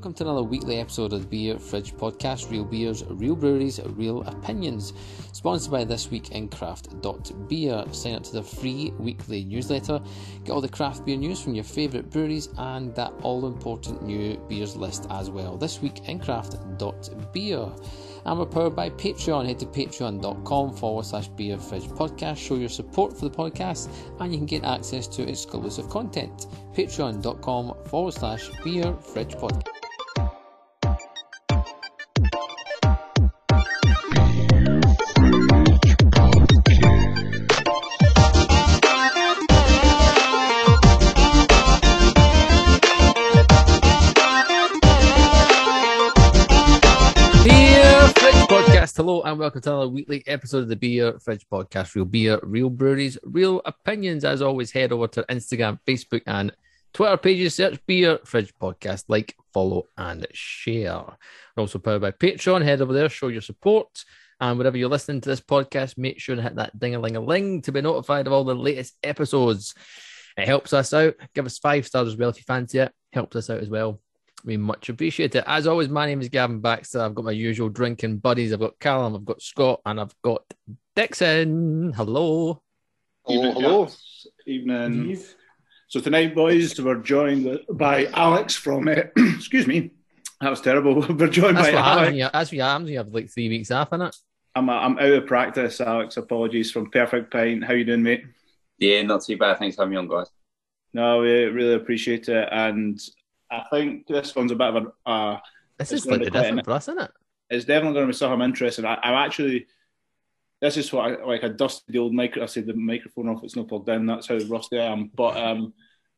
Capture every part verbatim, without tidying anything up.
welcome to another weekly episode of the Beer Fridge Podcast, Real Beers, Real Breweries, Real Opinions, sponsored by This Week in Craft dot beer. Sign up to the free weekly newsletter, get all the craft beer news from your favourite breweries and that all-important new beers list as well. This Week in Craft dot beer. And we're powered by Patreon. Head to patreon.com forward slash Beer Fridge Podcast. Show your support for the podcast and you can get access to exclusive content. Patreon.com forward slash Beer Fridge Podcast. Hello and welcome to another weekly episode of the Beer Fridge Podcast, Real Beer, Real Breweries, Real Opinions. As always, head over to Instagram, Facebook and Twitter pages, search Beer Fridge Podcast, like, follow and share. We're also powered by Patreon. Head over there, show your support, and whenever you're listening to this podcast, make sure to hit that ding-a-ling-a-ling to be notified of all the latest episodes. It helps us out. Give us five stars as well if you fancy it. Helps us out as well. We much appreciate it. As always, my name is Gavin Baxter. I've got my usual drinking buddies. I've got Callum, I've got Scott, and I've got Dixon. Hello. Hello, hello. Evening. Eve. So tonight, boys, we're joined by Alex from, uh, excuse me, that was terrible. We're joined That's by what Alex. Happens, that's what happens. You have like three weeks off, innit? I'm, I'm out of practice, Alex. Apologies, from Perfect Pint. How you doing, mate? Yeah, not too bad. Thanks for having me on, guys. No, we really appreciate it. And I think this one's a bit of a... Uh, this is slightly different for us, isn't it? It's definitely going to be something I'm interested in. I, I'm actually... This is what I... Like, I dusted the old micro... I said the microphone off, it's not plugged in. That's how rusty I am. But um,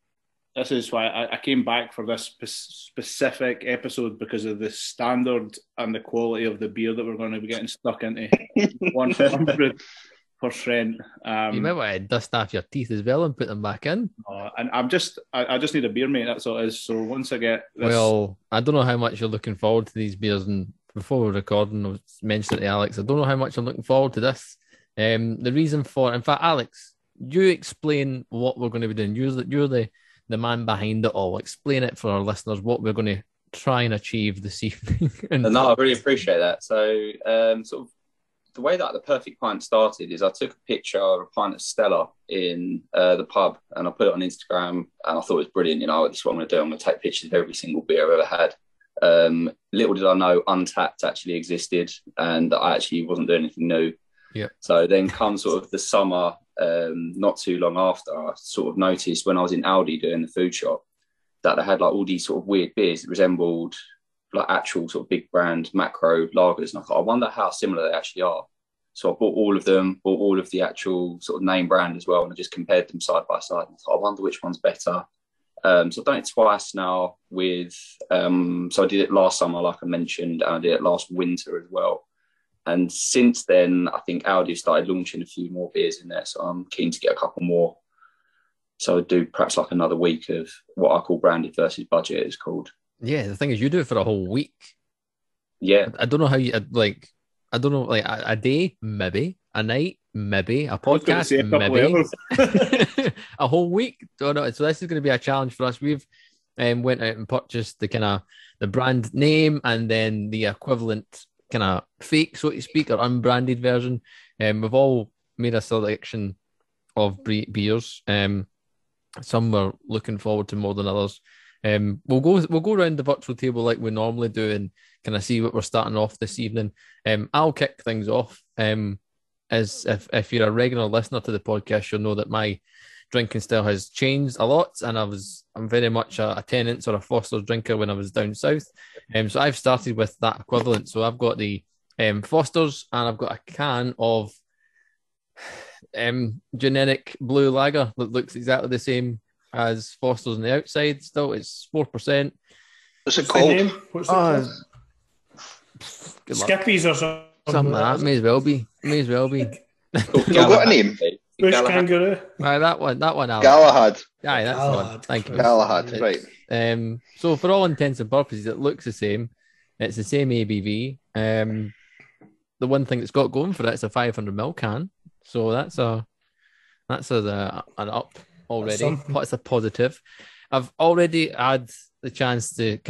this is why I, I came back for this spe- specific episode because of the standard and the quality of the beer that we're going to be getting stuck into. one hundred percent. Um, you might want to dust off your teeth as well and put them back in. Uh, and I'm just, I, I just need a beer, mate. That's all it is. So once I get this... Well, I don't know how much you're looking forward to these beers. And before we're recording, I was mentioning to Alex, I don't know how much I'm looking forward to this. Um, the reason for, in fact, Alex, you explain what we're going to be doing. You're the, you're the, the man behind it all. Explain it for our listeners, what we're going to try and achieve this evening. and no, I really appreciate that. So, um, sort of, the way that the Perfect Pint started is I took a picture of a pint of Stella in uh, the pub and I put it on Instagram and I thought it was brilliant. You know, this is what I'm going to do. I'm going to take pictures of every single beer I've ever had. Um, little did I know Untapped actually existed and that I actually wasn't doing anything new. Yeah. So then come sort of the summer, um, not too long after, I sort of noticed when I was in Aldi doing the food shop that they had like all these sort of weird beers that resembled like actual sort of big brand macro lagers. And I thought, I wonder how similar they actually are. So I bought all of them, bought all of the actual sort of name brand as well. And I just compared them side by side. And I thought, I wonder which one's better. Um, so I've done it twice now with, um, so I did it last summer, like I mentioned, and I did it last winter as well. And since then, I think Aldi started launching a few more beers in there. So I'm keen to get a couple more. So I do perhaps like another week of what I call branded versus budget it's called. Yeah, the thing is, you do it for a whole week. Yeah. I don't know how you, like, I don't know, like a, a day, maybe, a night, maybe, a podcast, a maybe, a whole week. Don't know. So this is going to be a challenge for us. We've um, went out and purchased the kind of the brand name and then the equivalent kind of fake, so to speak, or unbranded version. Um, we've all made a selection of bre- beers. Um, some we're looking forward to more than others. Um, we'll go we'll go around the virtual table like we normally do and kind of see what we're starting off this evening. Um, I'll kick things off. Um, as if, if you're a regular listener to the podcast, you'll know that my drinking style has changed a lot, and I was I'm very much a, a Tennent's or a Foster's drinker when I was down south. Um, so I've started with that equivalent. So I've got the um, Foster's and I've got a can of um generic blue lager that looks exactly the same as Foster's on the outside. Still, it's four percent. What's it called? What's it Oh, called? Skippies or something. Something like that. May as well be. May as well be. You've got a name? Bush Galahad. kangaroo. Aye, that one. That one. Alex. Galahad. Aye, that's the one. Galahad. Thank you. Galahad, It's- right. Um, so for all intents and purposes, it looks the same. It's the same A B V. Um, the one thing it's got going for it is a five hundred mil can. So that's a that's a, the, an up already. something. What's a positive? I've already had the chance to kind of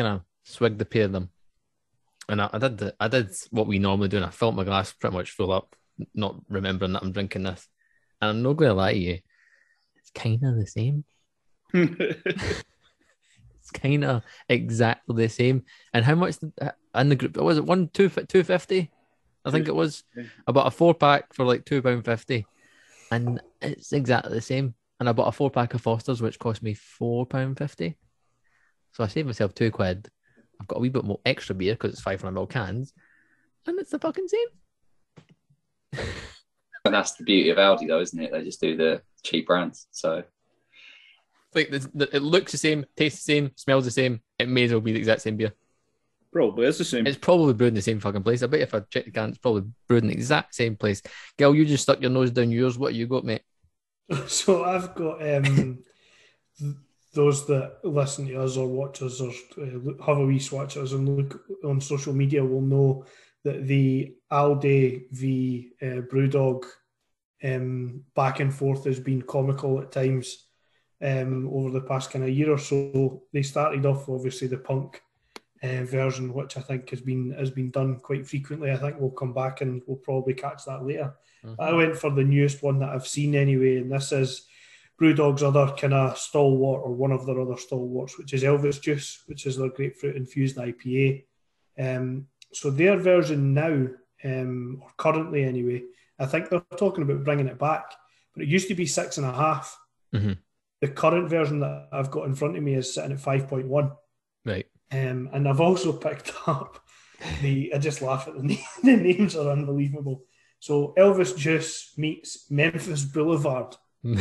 swigged a pair of them. And I, I did the, I did what we normally do, and I filled my glass pretty much full up, not remembering that I'm drinking this. And I'm not going to lie to you, it's kind of the same. It's kind of exactly the same. And how much did, in the group, was it one, two, two fifty? I think it was. I bought a four pack for like two pound fifty, and it's exactly the same. And I bought a four pack of Foster's, which cost me four pound fifty. So I saved myself two quid. I've got a wee bit more extra beer because it's five hundred milliliter cans, and it's the fucking same. And that's the beauty of Aldi, though, isn't it? They just do the cheap brands. So, like, the, the, it looks the same, tastes the same, smells the same. It may as well be the exact same beer. Probably it's the same. It's probably brewed in the same fucking place. I bet if I check the can, it's probably brewed in the exact same place. Gil, you just stuck your nose down yours. What have you got, mate? So I've got um, those that listen to us or watch us or uh, have a wee swatch at us and look on social media will know that the Aldi v uh, Brewdog um, back and forth has been comical at times um, over the past kind of year or so. They started off obviously the punk uh, version, which I think has been has been done quite frequently. I think we'll come back and we'll probably catch that later. Mm-hmm. I went for the newest one that I've seen anyway, and this is Brewdog's other kind of stalwart, or one of their other stalwarts, which is Elvis Juice, which is their grapefruit infused I P A. Um, so their version now, um, or currently anyway, I think they're talking about bringing it back, but it used to be six and a half. Mm-hmm. The current version that I've got in front of me is sitting at five point one. Right. Um, and I've also picked up the, I just laugh at the name, the names are unbelievable. So Elvis Juice meets Memphis Boulevard.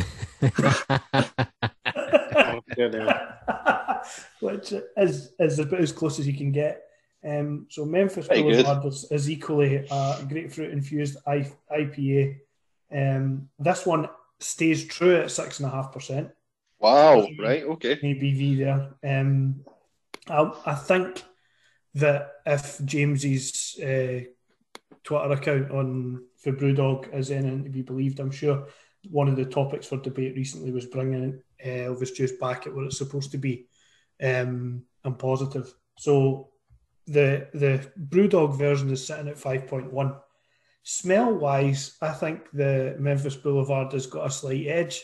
Which is, is about as close as you can get. Um, so Memphis Very Boulevard is, is equally a grapefruit infused I, IPA. Um, this one stays true at six and a half percent. Wow! Right. Okay. A B V there. Um, I, I think that if James's uh, Twitter account on for Brewdog is anything to be believed, I'm sure one of the topics for debate recently was bringing uh, Elvis Juice back at what it's supposed to be. Um, I'm positive. So the the Brewdog version is sitting at five point one. Smell wise, I think the Memphis Boulevard has got a slight edge.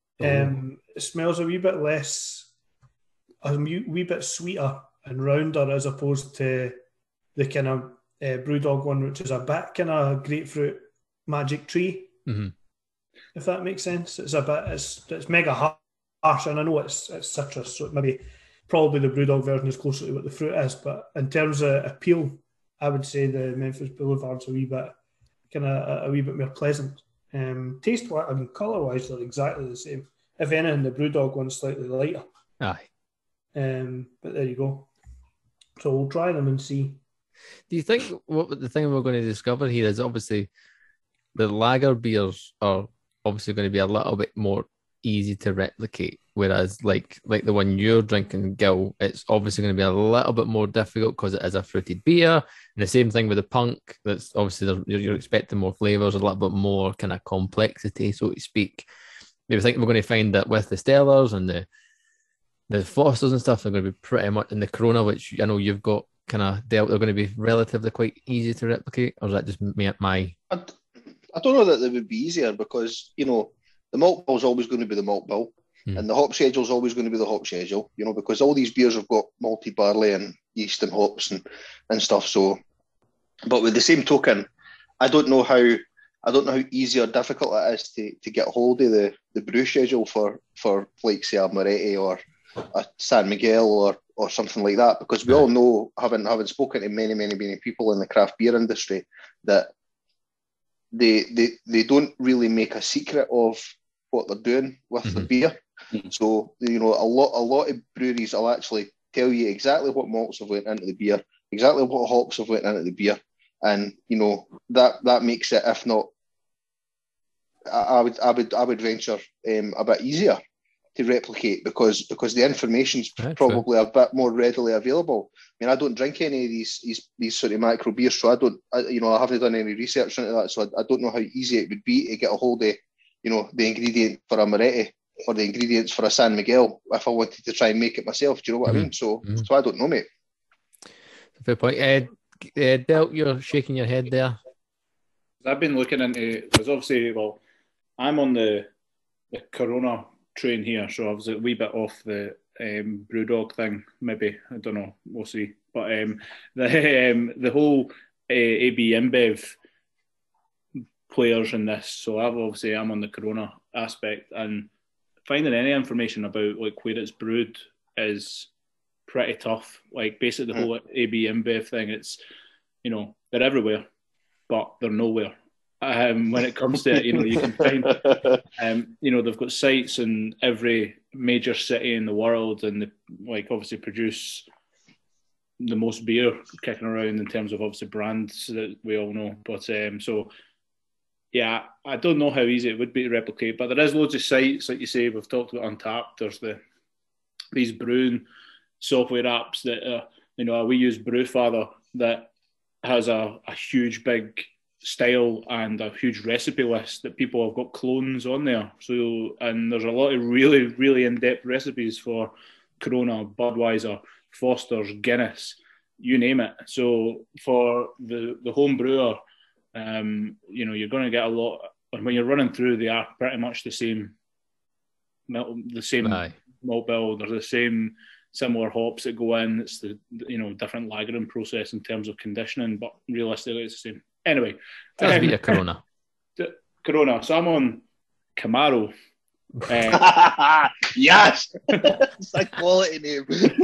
Um, it smells a wee bit less, a wee bit sweeter and rounder as opposed to the kind of uh, Brewdog one, which is a bit kind of grapefruit magic tree. Mm-hmm. If that makes sense, it's a bit, it's it's mega harsh, and I know it's it's citrus, so it maybe probably the Brewdog version is closer to what the fruit is. But in terms of appeal, I would say the Memphis Boulevard's a wee bit kind of a, a wee bit more pleasant. Um, taste wise, I mean, colour wise, they're exactly the same. If anything, the Brewdog one's slightly lighter. Aye. Um, but there you go. So we'll try them and see. Do you think what the thing we're going to discover here is obviously the lager beers are obviously going to be a little bit more easy to replicate, whereas like like the one you're drinking, Gil, it's obviously going to be a little bit more difficult because it is a fruited beer. And the same thing with the punk, that's obviously you're, you're expecting more flavours, a little bit more kind of complexity, so to speak. Maybe think we're going to find that with the Stellars and the the Fosters and stuff, they're going to be pretty much in the Corona, which I know you've got kind of dealt, they're going to be relatively quite easy to replicate, or is that just me at my... I, I don't know that they would be easier because, you know, the malt bill is always going to be the malt bill, hmm. and the hop schedule is always going to be the hop schedule, you know, because all these beers have got malty barley and yeast and hops and, and stuff. So, but with the same token, I don't know how I don't know how easy or difficult it is to, to get hold of the, the brew schedule for, for like say a Moretti or a San Miguel or or something like that, because we all know, having having spoken to many, many, many people in the craft beer industry, that they they they don't really make a secret of what they're doing with mm-hmm. the beer. Mm-hmm. So, you know, a lot a lot of breweries will actually tell you exactly what malts have went into the beer, exactly what hops have went into the beer, and you know that that makes it, if not, I, I would I would I would venture um, a bit easier to replicate because because the information's That's probably true. a bit more readily available. I mean, I don't drink any of these these, these sort of micro beers, so I don't, I, you know, I haven't done any research into that, so I, I don't know how easy it would be to get a hold of, you know, the ingredient for a Moretti or the ingredients for a San Miguel if I wanted to try and make it myself. Do you know what mm-hmm. I mean? So, mm-hmm. so I don't know, mate. fair point. Uh, uh, Del, you're shaking your head there. I've been looking into, because obviously, well, I'm on the the Corona train here, so I was a wee bit off the um, Brewdog thing. Maybe, I don't know. We'll see. But um, the um, the whole uh, A B InBev players in this. So I've obviously I'm on the Corona aspect, and finding any information about like where it's brewed is pretty tough. Like basically the whole A B InBev thing, it's, you know, they're everywhere, but they're nowhere. Um, when it comes to it, you know, you can find, um, you know, they've got sites in every major city in the world, and they, like obviously produce the most beer kicking around in terms of obviously brands that we all know. But um, so, yeah, I don't know how easy it would be to replicate, but there is loads of sites, like you say, we've talked about Untapped. There's the these brewing software apps that, uh, you know, we use Brewfather that has a, a huge big style and a huge recipe list that people have got clones on there. So, and there's a lot of really, really in-depth recipes for Corona, Budweiser, Foster's, Guinness, you name it. So for the, the home brewer, um, you know, you're going to get a lot, and when you're running through, they are pretty much the same, the same Aye. malt bill. They're the same similar hops that go in. It's the, you know, different lagering process in terms of conditioning, but realistically it's the same. Anyway, Does um, beat a Corona. Corona. So I'm on Camaro. Uh, yes, it's a quality name.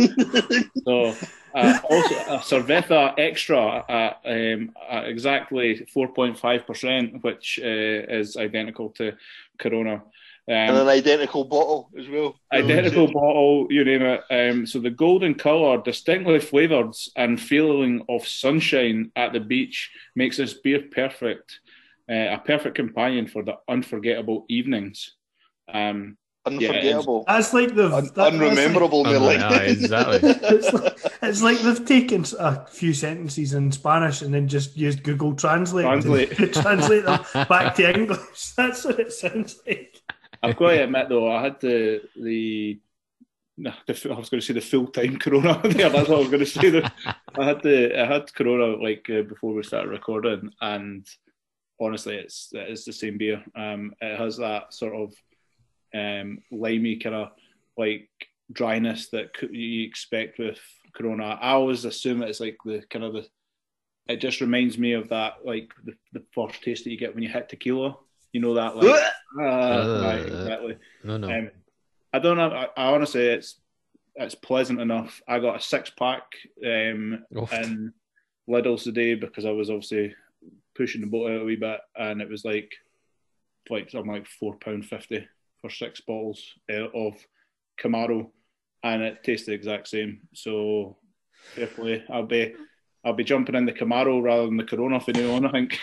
so uh, also a Cerveza Extra at, um, at exactly four point five percent, which uh, is identical to Corona. Um, and an identical bottle as well. Identical bottle, you name it. Um, so the golden colour, distinctly flavoured and feeling of sunshine at the beach makes this beer perfect, uh, a perfect companion for the unforgettable evenings. Um, Unforgettable. Yeah, that's like the Un- that, unrememberable. Oh, Like, aye, exactly. it's, like, it's like they've taken a few sentences in Spanish and then just used Google Translate, Translate. to translate them back to English. That's what it sounds like. I've got to admit though, I had the the, the I was going to say the full time Corona there. That's what I was going to say. I had the I had Corona like uh, before we started recording, and honestly, it's it's the same beer. Um, it has that sort of um limey kind of like dryness that you expect with Corona. I always assume it's like the kind of the. It just reminds me of that like the, the first taste that you get when you hit tequila. You know that, like, uh, uh, right, exactly. No, no. Um, I don't know. I, I honestly, it's it's pleasant enough. I got a six pack um, Oof. in Lidl's today because I was obviously pushing the boat out a wee bit, and it was like like something like four pound fifty for six bottles uh, of Camaro, and it tastes the exact same. So, definitely, I'll be I'll be jumping in the Camaro rather than the Corona for now on, I think.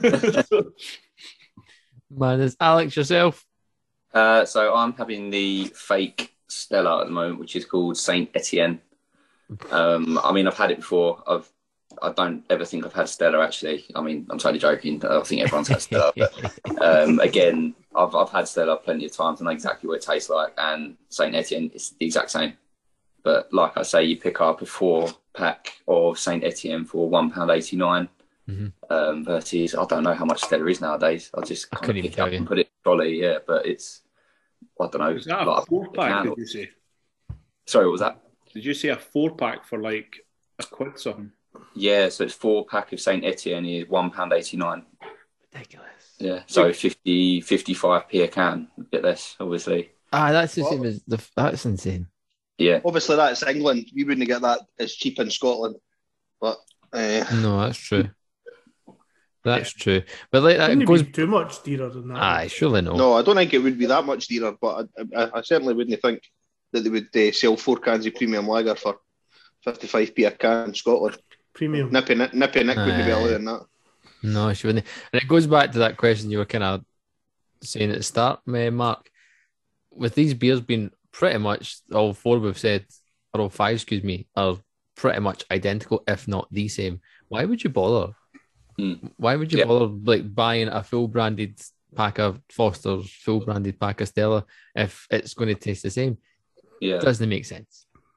Man, is Alex yourself? Uh, so I'm having the fake Stella at the moment, which is called Saint Etienne. Um, I mean, I've had it before. I've I don't ever think I've had Stella actually. I mean, I'm totally joking. I think everyone's had Stella, but um, again, I've I've had Stella plenty of times. I know exactly what it tastes like, and Saint Etienne is the exact same. But like I say, you pick up a four pack of Saint Etienne for one pound eighty nine. Mm-hmm. Um, versus I don't know how much Stella is nowadays. I just I kind couldn't of even pick tell up you. and put it in the trolley, yeah. But it's I don't know. Is that like a four pack? can- Did you say? Sorry, what was that? Did you say a four pack for like a quid something? Yeah, so it's four pack of Saint Etienne is one pound eighty nine. Ridiculous. Yeah, so fifty, fifty-five p a can, a bit less, obviously. Ah, that's the What? same as the. That's insane. Yeah, obviously, that's England. We wouldn't get that as cheap in Scotland. But uh, No, that's true. That's true. But like that Wouldn't it goes. be too much dearer than that? Aye, surely no. no, I don't think it would be that much dearer. But I, I, I certainly wouldn't think that they would uh, sell four cans of premium lager for fifty-five p a can in Scotland. Premium. Nippy Nick, Nippy Nick wouldn't be Aye. allowing that. No, she wouldn't. And it goes back to that question you were kind of saying at the start, eh, Mark. With these beers being pretty much all four we've said, or all five, excuse me, are pretty much identical, if not the same. Why would you bother? Hmm. Why would you Yeah. bother like buying a full branded pack of Foster's, full branded pack of Stella if it's going to taste the same? yeah. Doesn't make sense.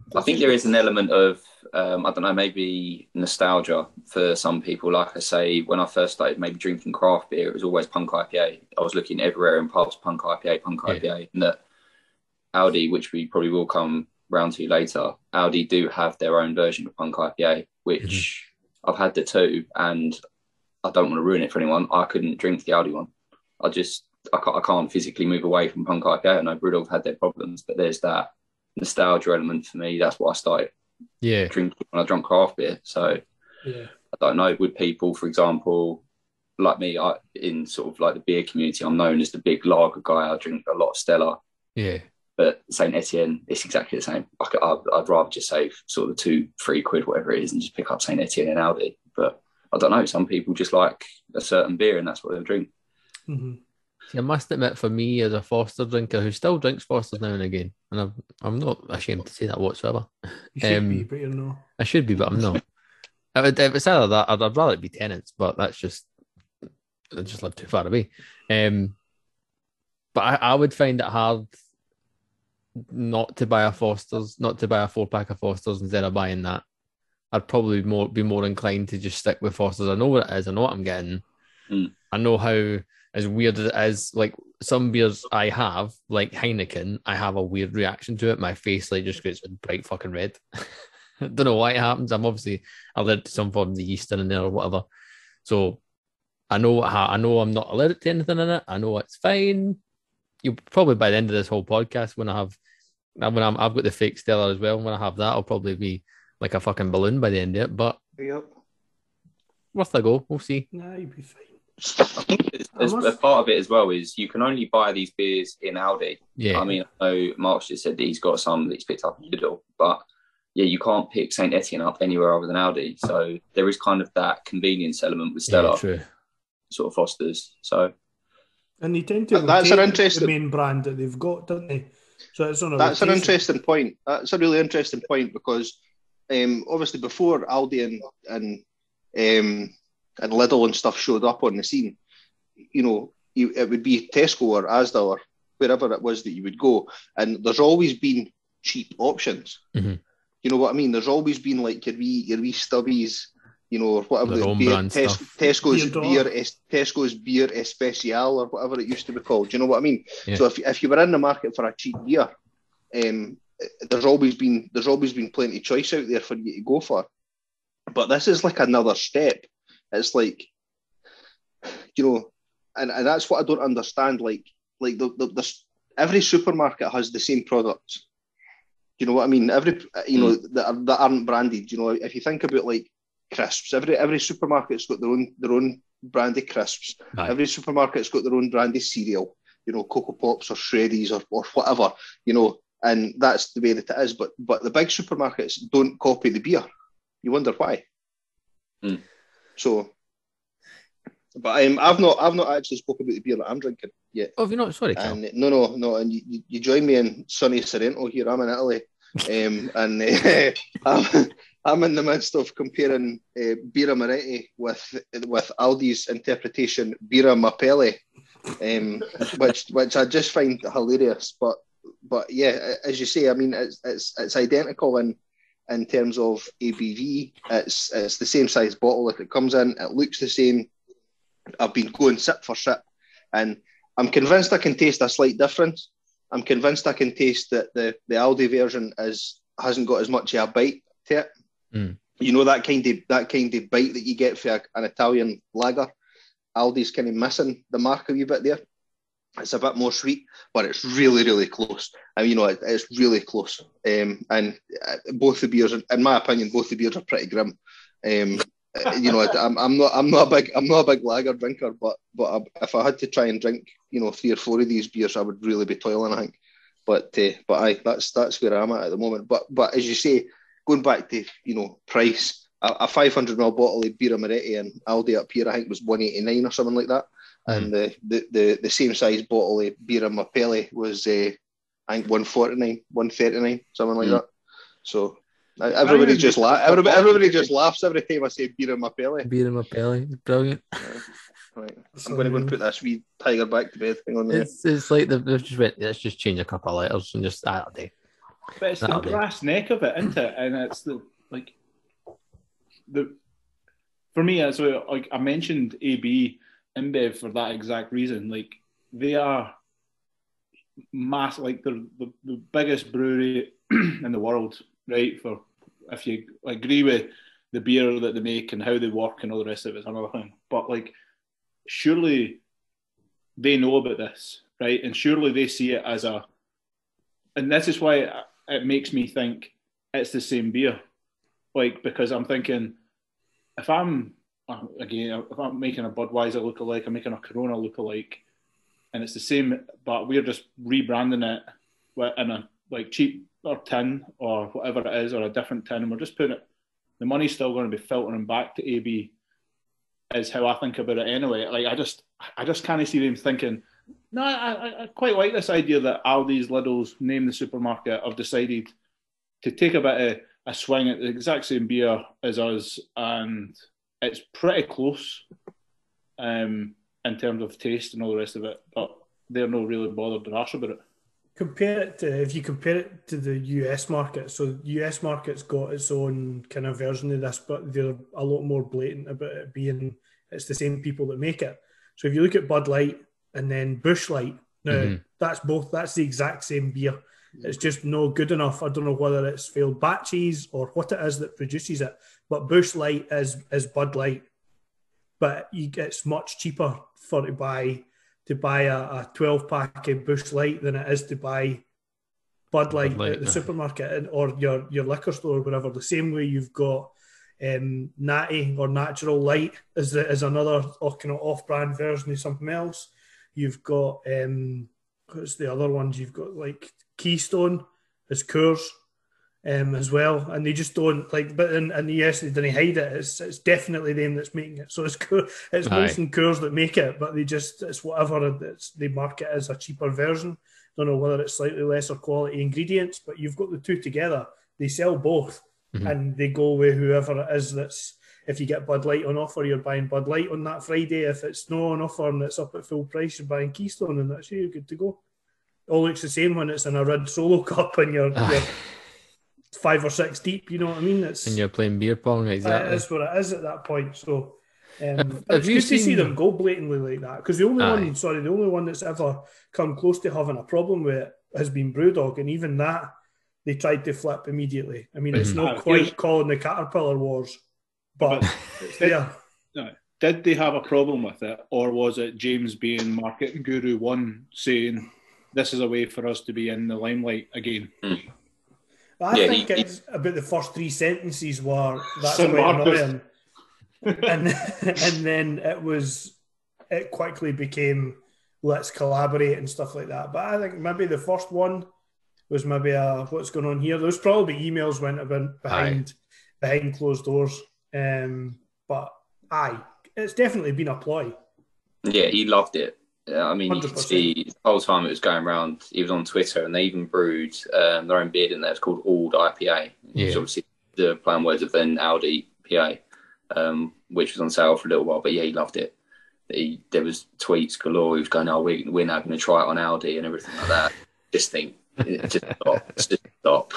I think there is an element of, um, I don't know, maybe nostalgia for some people. Like I say, when I first started maybe drinking craft beer, it was always Punk I P A. I was looking everywhere in pubs, Punk I P A, Punk Yeah. I P A. And that Audi, which we probably will come round to later, Audi do have their own version of Punk I P A, which mm-hmm. I've had the two, and I don't want to ruin it for anyone. I couldn't drink the Audi one. I just, I can't, I can't physically move away from Punk I P A. I know Brewdog had their problems, but there's that nostalgia element for me. That's what I started yeah. drinking when I drank craft beer. So yeah. I don't know, with people, for example, like me, I in sort of like the beer community, I'm known as the big lager guy. I drink a lot of Stella. Yeah. But Saint Etienne, it's exactly the same. I could, I'd, I'd rather just save sort of two, three quid, whatever it is, and just pick up Saint Etienne and Audi. But I don't know, some people just like a certain beer and that's what they drink. Mm-hmm. See, I must admit, for me as a Foster drinker who still drinks Foster now and again, and I'm, I'm not ashamed to say that whatsoever. You should um, be, but you're not. I should be, but I'm not. if it's either that, I'd, I'd rather it be Tennent's, but that's just, I just live too far away. Um, but I, I would find it hard not to buy a Foster's, not to buy a four pack of Foster's instead of buying that. I'd probably more be more inclined to just stick with Foster's. I know what it is. I know what I'm getting. Mm. I know how, as weird as it is, like some beers I have, like Heineken, I have a weird reaction to it. My face like just gets bright fucking red. I don't know why it happens. I'm obviously allergic to some form of the yeast in there or whatever. So I know what ha- I know I'm not allergic to anything in it. I know it's fine. You'll probably by the end of this whole podcast, when I have when I'm I've got the fake Stella as well. When I have that, I'll probably be like a fucking balloon by the end of it. But yep. worth a go. We'll see. Nah, you'll be fine. I think it's, as, a part of it as well is you can only buy these beers in Aldi. Yeah. I mean, I know Mark's just said that he's got some that he's picked up in Lidl, but yeah, you can't pick Saint Etienne up anywhere other than Aldi. So there is kind of that convenience element with Stella, Yeah, true. sort of Foster's. So, and they tend to That's an interesting the main brand that they've got, don't they? So it's on a That's rotation. an interesting point. That's a really interesting point because um, obviously before Aldi and and um, and Lidl and stuff showed up on the scene, you know, you, it would be Tesco or Asda or wherever it was that you would go, and there's always been cheap options. Mm-hmm. You know what I mean? There's always been like your wee your wee stubbies, you know, or whatever Their the own beer, brand Tes- stuff. Tesco's Beer beer, es- Tesco's beer especial or whatever it used to be called. Do you know what I mean? Yeah. So if if you were in the market for a cheap beer, um, there's always been there's always been plenty of choice out there for you to go for. But this is like another step. It's like, you know, and, and that's what I don't understand. Like like the, the, the every supermarket has the same products. You know what I mean? Every you know mm. that, are, that aren't branded. You know, if you think about like crisps, every every supermarket's got their own their own branded crisps. Aye. Every supermarket's got their own branded cereal. You know, Cocoa Pops or Shreddies or, or whatever. You know, and that's the way that it is. But but the big supermarkets don't copy the beer. You wonder why. Mm. So, but um, I've not I've not actually spoken about the beer that I'm drinking yet. Oh, have you not? Sorry, Cal. And no, no, no. And you, you join me in sunny Sorrento here. I'm in Italy, um, and uh, I'm, I'm in the midst of comparing uh, Birra Moretti with with Aldi's interpretation Birra Mapelli, um, which which I just find hilarious. But but yeah, as you say, I mean, it's it's it's identical in in terms of A B V. It's it's the same size bottle that it comes in. It looks the same. I've been going sip for sip, and I'm convinced I can taste a slight difference. I'm convinced I can taste that the, the Aldi version is hasn't got as much of a bite to it. Mm. You know, that kind of that kind of bite that you get for a, an Italian lager. Aldi's kind of missing the mark a wee bit there. It's a bit more sweet, but it's really, really close. I mean, you know, it, it's really close. Um, and uh, both the beers, in my opinion, both the beers are pretty grim. Um, you know, I'm, I'm not, I'm not a big, I'm not a big lager drinker, but, but if I had to try and drink, you know, three or four of these beers, I would really be toiling, I think. But, uh, but I, that's that's where I'm at at the moment. But, but as you say, going back to, you know, price, a, a five hundred milliliter bottle of Birra Moretti and Aldi up here, I think was one eighty-nine or something like that. Mm. And the, the the the same size bottle of Birra Mapelli was, uh, I think, one forty-nine, one thirty-nine, something like mm. that. So. Everybody just laughs. Everybody, everybody just laughs every time I say Birra Mapelli. Birra Mapelli, brilliant. Yeah. Right. I'm going to go and put this wee tiger back to bed. Hang on there. It's, it's like they've just went, let's just change a couple of letters and just that'll do. But it's That'll the do. brass neck of it, isn't it? And it's the like the for me, as like I mentioned, A B InBev for that exact reason. Like they are mass, like they're the, the biggest brewery in the world, right? For if you agree with the beer that they make and how they work and all the rest of it, is another thing. But like, surely they know about this, right? And surely they see it as a, and this is why it makes me think it's the same beer. Like, because I'm thinking, if I'm, again, if I'm making a Budweiser lookalike, I'm making a Corona lookalike, and it's the same, but we're just rebranding it in a like cheap or tin or whatever it is, or a different tin, and we're just putting it, the money's still going to be filtering back to A B, is how I think about it anyway. Like, I just, I just can't see them thinking, no, I, I quite like this idea that Aldi's, Lidl's, name the supermarket, have decided to take a bit of a swing at the exact same beer as us, and it's pretty close um, in terms of taste and all the rest of it, but they're not really bothered or arse about it. Compare it to, if you compare it to the U S market, so the U S market's got its own kind of version of this, but they're a lot more blatant about it being, it's the same people that make it. So if you look at Bud Light and then Busch Light, now mm-hmm. that's both, that's the exact same beer. It's just no good enough. I don't know whether it's failed batches or what it is that produces it, but Busch Light is is Bud Light, but you, it's much cheaper for to buy to buy a, a twelve pack of Busch Light than it is to buy Bud Light, Bud Light at the uh. supermarket or your, your liquor store or whatever. The same way you've got um, Natty or Natural Light is, the, is another kind of off-brand version of something else. You've got, um, what's the other ones? You've got like Keystone is Coors um, as well. And they just don't like, but in, in the U S they didn't hide it. It's, it's definitely them that's making it. So it's it's Molson Coors that make it, but they just, it's whatever it's, they market as a cheaper version. Don't know whether it's slightly lesser quality ingredients, but you've got the two together. They sell both mm-hmm. and they go with whoever it is that's, if you get Bud Light on offer, you're buying Bud Light on that Friday. If it's no on offer and it's up at full price, you're buying Keystone, and that's you, good to go. All looks the same when it's in a red Solo cup and you're, you're five or six deep, you know what I mean? It's, and you're playing beer pong, exactly. That's what it is at that point. So um, have, have it's good seen... to see them go blatantly like that, because the only Aye. one, sorry, the only one that's ever come close to having a problem with it has been Brewdog, and even that they tried to flip immediately. I mean, mm-hmm. it's not quite calling the Caterpillar Wars, but it's there. No. Did they have a problem with it, or was it James being marketing guru one saying this is a way for us to be in the limelight again? Mm. I yeah, think he, it's he, about the first three sentences were that's quite annoying, and and then it was it quickly became let's collaborate and stuff like that. But I think maybe the first one was maybe a what's going on here. There's probably emails went about behind aye. behind closed doors, um, but aye, it's definitely been a ploy. Yeah, he loved it. I mean, one hundred percent. You could see the whole time it was going around, he was on Twitter, and they even brewed um, their own beer in there. It's called Ald I P A, which is obviously the plain words of then Aldi P A, um, which was on sale for a little while. But yeah, he loved it. He, there was tweets galore. He was going, oh, we, we're now going to try it on Aldi and everything like that. Just think, just stop. Just stop.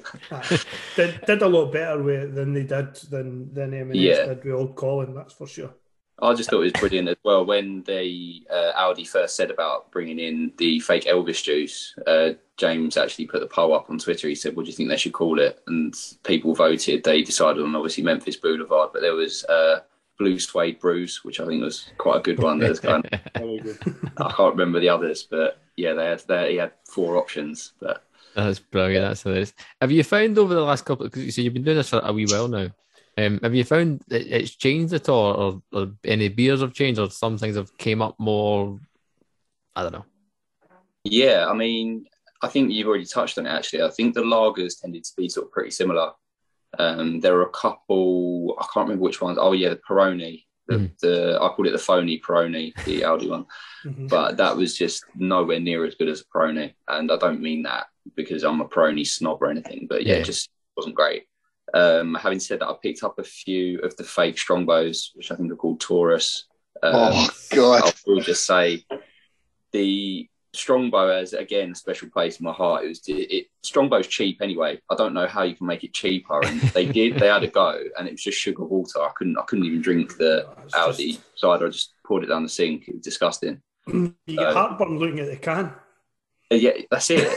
did, did a lot better with it than they did, than, than M and S yeah. did with Old Colin, that's for sure. I just thought it was brilliant as well when they uh, Aldi first said about bringing in the fake Elvis juice. Uh, James actually put the poll up on Twitter. He said, "What do you think they should call it?" And people voted. They decided on obviously Memphis Boulevard, but there was uh, Blue Suede Brews, which I think was quite a good one. There's kind of, I can't remember the others, but yeah, they had they, he had four options. But that's brilliant. That's hilarious. Have you found over the last couple? Because you see, you've been doing this for a wee while now. Um, have you found it, it's changed at all, or, or any beers have changed, or some things have came up more? I don't know. Yeah, I mean, I think you've already touched on it, actually. I think the lagers tended to be sort of pretty similar. Um, there were a couple, I can't remember which ones. Oh, yeah, the Peroni. The, mm. the I called it the phony Peroni, the Aldi one. Mm-hmm. But that was just nowhere near as good as a Peroni. And I don't mean that because I'm a Peroni snob or anything, but yeah, yeah. it just wasn't great. Um, having said that, I picked up a few of the fake Strongbows, which I think are called Taurus. Um, oh, God. I will just say the Strongbow has again a special place in my heart. It was it, it Strongbow's cheap anyway. I don't know how you can make it cheaper, and they did. They had a go, and it was just sugar water. I couldn't I couldn't even drink the It's Aldi just- cider. I just poured it down the sink. It was disgusting. You get Uh, heartburn looking at the can. Uh, yeah, that's it.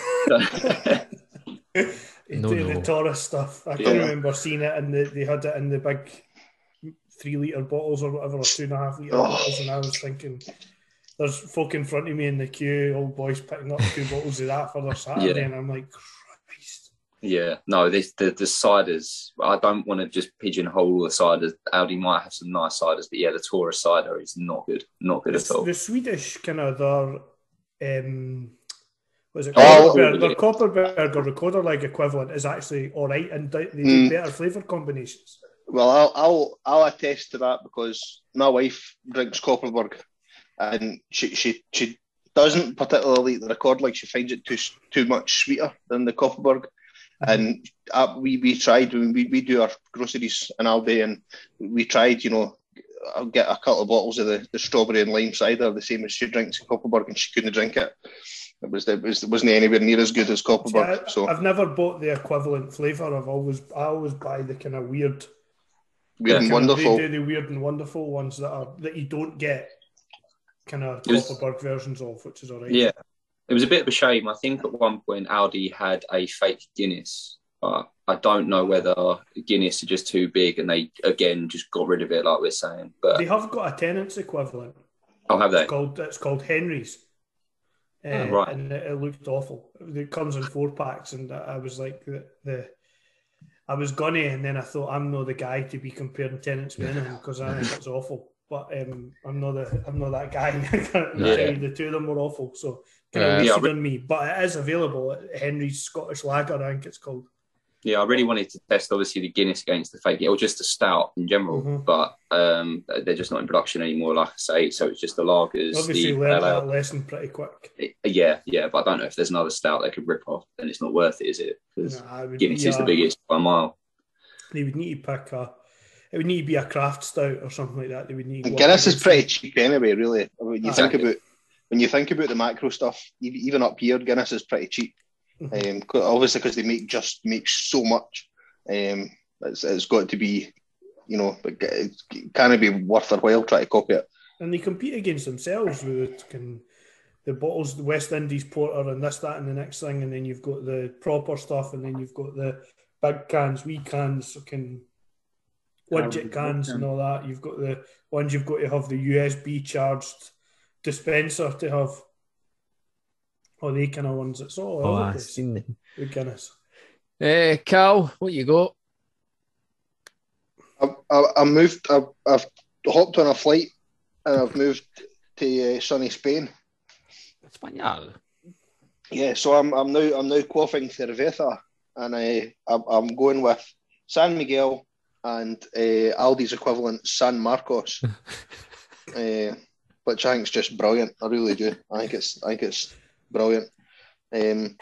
No, the, no. the tourist stuff. I can Yeah. remember seeing it, and the, they had it in the big three litre bottles or whatever, or two and a half litre Oh. bottles, and I was thinking, there's folk in front of me in the queue, old boys picking up two bottles of that for their Saturday, Yeah. and I'm like, Christ. Yeah, no, this the the ciders. I don't want to just pigeonhole all the ciders. Aldi might have some nice ciders, but yeah, the Taurus cider is not good, not good at The, all. the Swedish kind of their, um, what is it, Oh, Kopparberg, their Kopparberg or Recorder like equivalent is actually all right, and they they do Mm. better flavour combinations. Well, I'll, I'll I'll attest to that because my wife drinks Kopparberg, and she she she doesn't particularly like the record. Like she finds it too too much sweeter than the Kopparberg. And uh, we we tried when we, we do our groceries in Aldi, and we tried, you know, I'll get a couple of bottles of the, the strawberry and lime cider, the same as she drinks Kopparberg, and she couldn't drink it. It was it was it wasn't anywhere near as good as See, Kopparberg. I, So I've never bought the equivalent flavour. I've always I always buy the kind of weird, weird and kind of- wonderful. They do the weird and wonderful ones that are that you don't get kind of It was- Kopparberg versions of, which is alright. Yeah, it was a bit of a shame. I think at one point Aldi had a fake Guinness, but I don't know whether Guinness are just too big and they again just got rid of it, like we're saying. But They have got a Tennent's equivalent. I'll have that. It's called it's called Henry's. Uh, Oh, right. And it, it looked awful. It comes in four packs, and I was like the, the I was gonna, and then I thought I'm not the guy to be comparing Tennent's with anything because I think it's awful. But um, I'm not the I'm not that guy. I can't Yeah. tell you the two of them were awful, so kind Uh, of yeah, wasted but- on me. But it is available at Henry's Scottish Lager, I think it's called. Yeah, I really wanted to test obviously the Guinness against the fake, or just a stout in general. Mhm. But um, they're just not in production anymore, like I say. So it's just the lagers, Obviously, the learned pale ale. that lesson pretty quick. Yeah, yeah, but I don't know if there's another stout they could rip off, then it's not worth it, is it? Because Nah, it would Guinness be is the a- biggest by a mile. They would need to pick a. It would need to be a craft stout or something like that. They would need. to And go Guinness up is against pretty cheap anyway, really. When you Exactly. think about when you think about the macro stuff, ev- even up here, Guinness is pretty cheap. Mhm. Um, 'cause- obviously, because they make just make so much, um, it's, it's got to be, you know, it can't be worth their while trying to copy it. And they compete against themselves with it. Can the bottles, the West Indies porter, and this, that, and the next thing, and then you've got the proper stuff, and then you've got the big cans, wee cans, can widget cans, and all that. You've got the ones you've got to have the U S B charged dispenser to have. Or the kind of ones. It's all Oh, over the I've place seen them. with Guinness. Uh, Cal, what you got? I, I, I moved. I, I've hopped on a flight and I've moved to uh, sunny Spain. Español. Yeah, so I'm I'm now I'm now quaffing cerveza, and I I'm, I'm going with San Miguel and uh, Aldi's equivalent San Marcos, uh, which I think is just brilliant. I really do. I think it's I think it's brilliant. Um,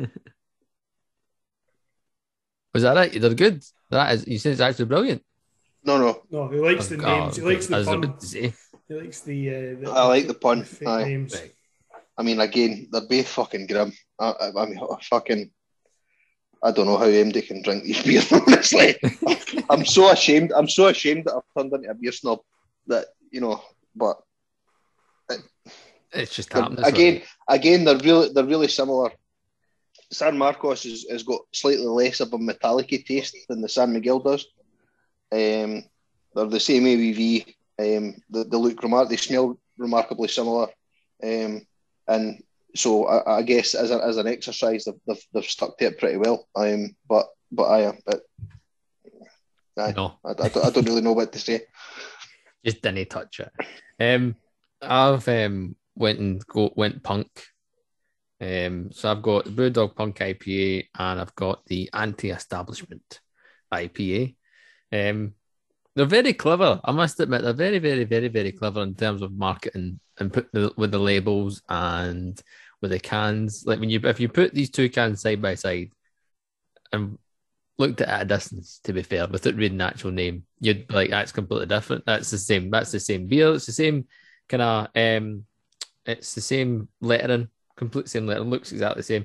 Was that right? They're good. That is, you said it's actually brilliant. no, no, No, he likes the Oh, names. He likes the I was pun. about to say. He likes the. Uh, the I like the pun, fake aye. names. Right. I mean, again, they're both fucking grim. I, I, I mean, I fucking, I don't know how M D can drink these beers. Honestly, I'm so ashamed. I'm so ashamed that I've turned into a beer snob. That you know, but It's just But happening. again, again, they're really they're really similar. San Marcos has, has got slightly less of a metallic taste than the San Miguel does. Um, they're the same A B V. Um, they, they look remar- they smell remarkably similar. Um, and so I, I guess as, a, as an exercise, they've, they've, they've stuck to it pretty well. Um, but but I but I, No, I, I, don't, I don't really know what to say. just didn't touch it. Um, I've um went and go went punk. Um, so I've got the Brewdog Punk I P A and I've got the Anti-Establishment I P A. Um, they're very clever. I must admit, they're very, very, very, very clever in terms of marketing and put the, with the labels and with the cans. Like when you, if you put these two cans side by side and looked at it at a distance, to be fair, without reading the actual name, you'd be like, that's completely different. That's the same. That's the same beer. It's the same kind of. Um, it's the same lettering complete same letter, looks exactly the same.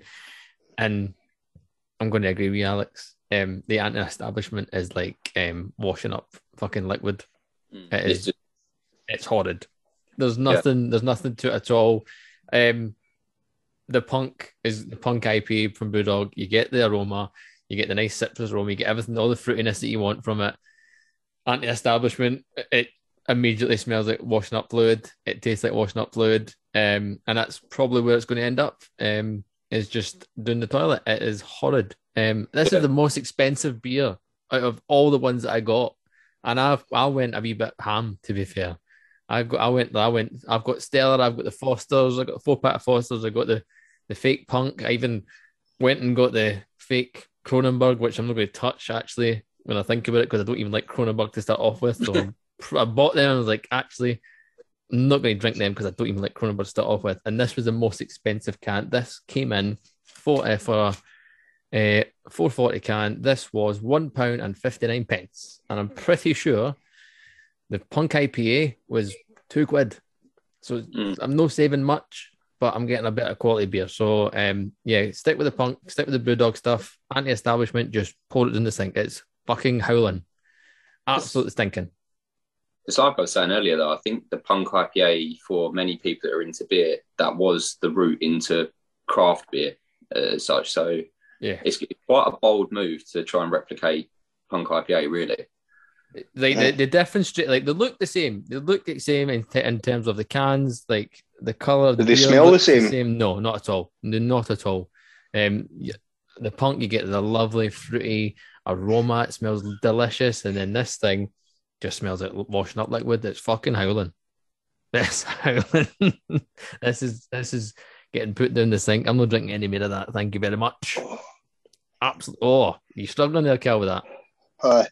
And I'm going to agree with you, Alex. Um, the anti-establishment is like um, washing up fucking liquid. Mm. It is. It's just- It's horrid. There's nothing. There's nothing to it at all. Um, the punk is the punk I P A from Brewdog. You get the aroma. You get the nice citrus aroma. You get everything, all the fruitiness that you want from it. Anti-establishment. It immediately smells like washing up fluid. It tastes like washing up fluid. Um, and that's probably where it's going to end up. Um, is just doing the toilet. It is horrid. Um, this Yeah. is the most expensive beer out of all the ones that I got, and I've I went a wee bit ham, to be fair. I've got I went I went I've got Stellar. I've got the Fosters. I've got the four pack of Fosters. I got the the fake Punk. I even went and got the fake Kronenberg, which I'm not going to touch actually when I think about it, because I don't even like Kronenberg to start off with. So I bought them and I was like, actually, I'm not going to drink them because I don't even like Kronenberg to start off with. And this was the most expensive can. This came in for uh, for a uh, four forty can. This was one pound and fifty nine pence, and I'm pretty sure the Punk I P A was two quid. So Mm. I'm not saving much, but I'm getting a bit of quality beer. So um, yeah, stick with the Punk, stick with the Brewdog stuff. Anti-establishment, just pour it in the sink. It's fucking howling, absolutely stinking. It's like I was saying earlier, though. I think the Punk I P A, for many people that are into beer, that was the route into craft beer uh, as such. So Yeah, it's quite a bold move to try and replicate Punk I P A, really. like the the difference, like they look the same. They look the same in, t- in terms of the cans, like the color. The Do they beer smell the looks same? No, not at all. No, not at all. Um, y- the Punk, you get the lovely fruity aroma. It smells delicious, and then this thing just smells like washing up liquid. It's fucking howling. This howling. this is this is getting put down the sink. I'm not drinking any more of that. Thank you very much. Absolutely. Oh, you struggling there, Kel, with that? Aye.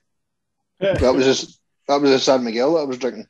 That was just that was a San Miguel that I was drinking.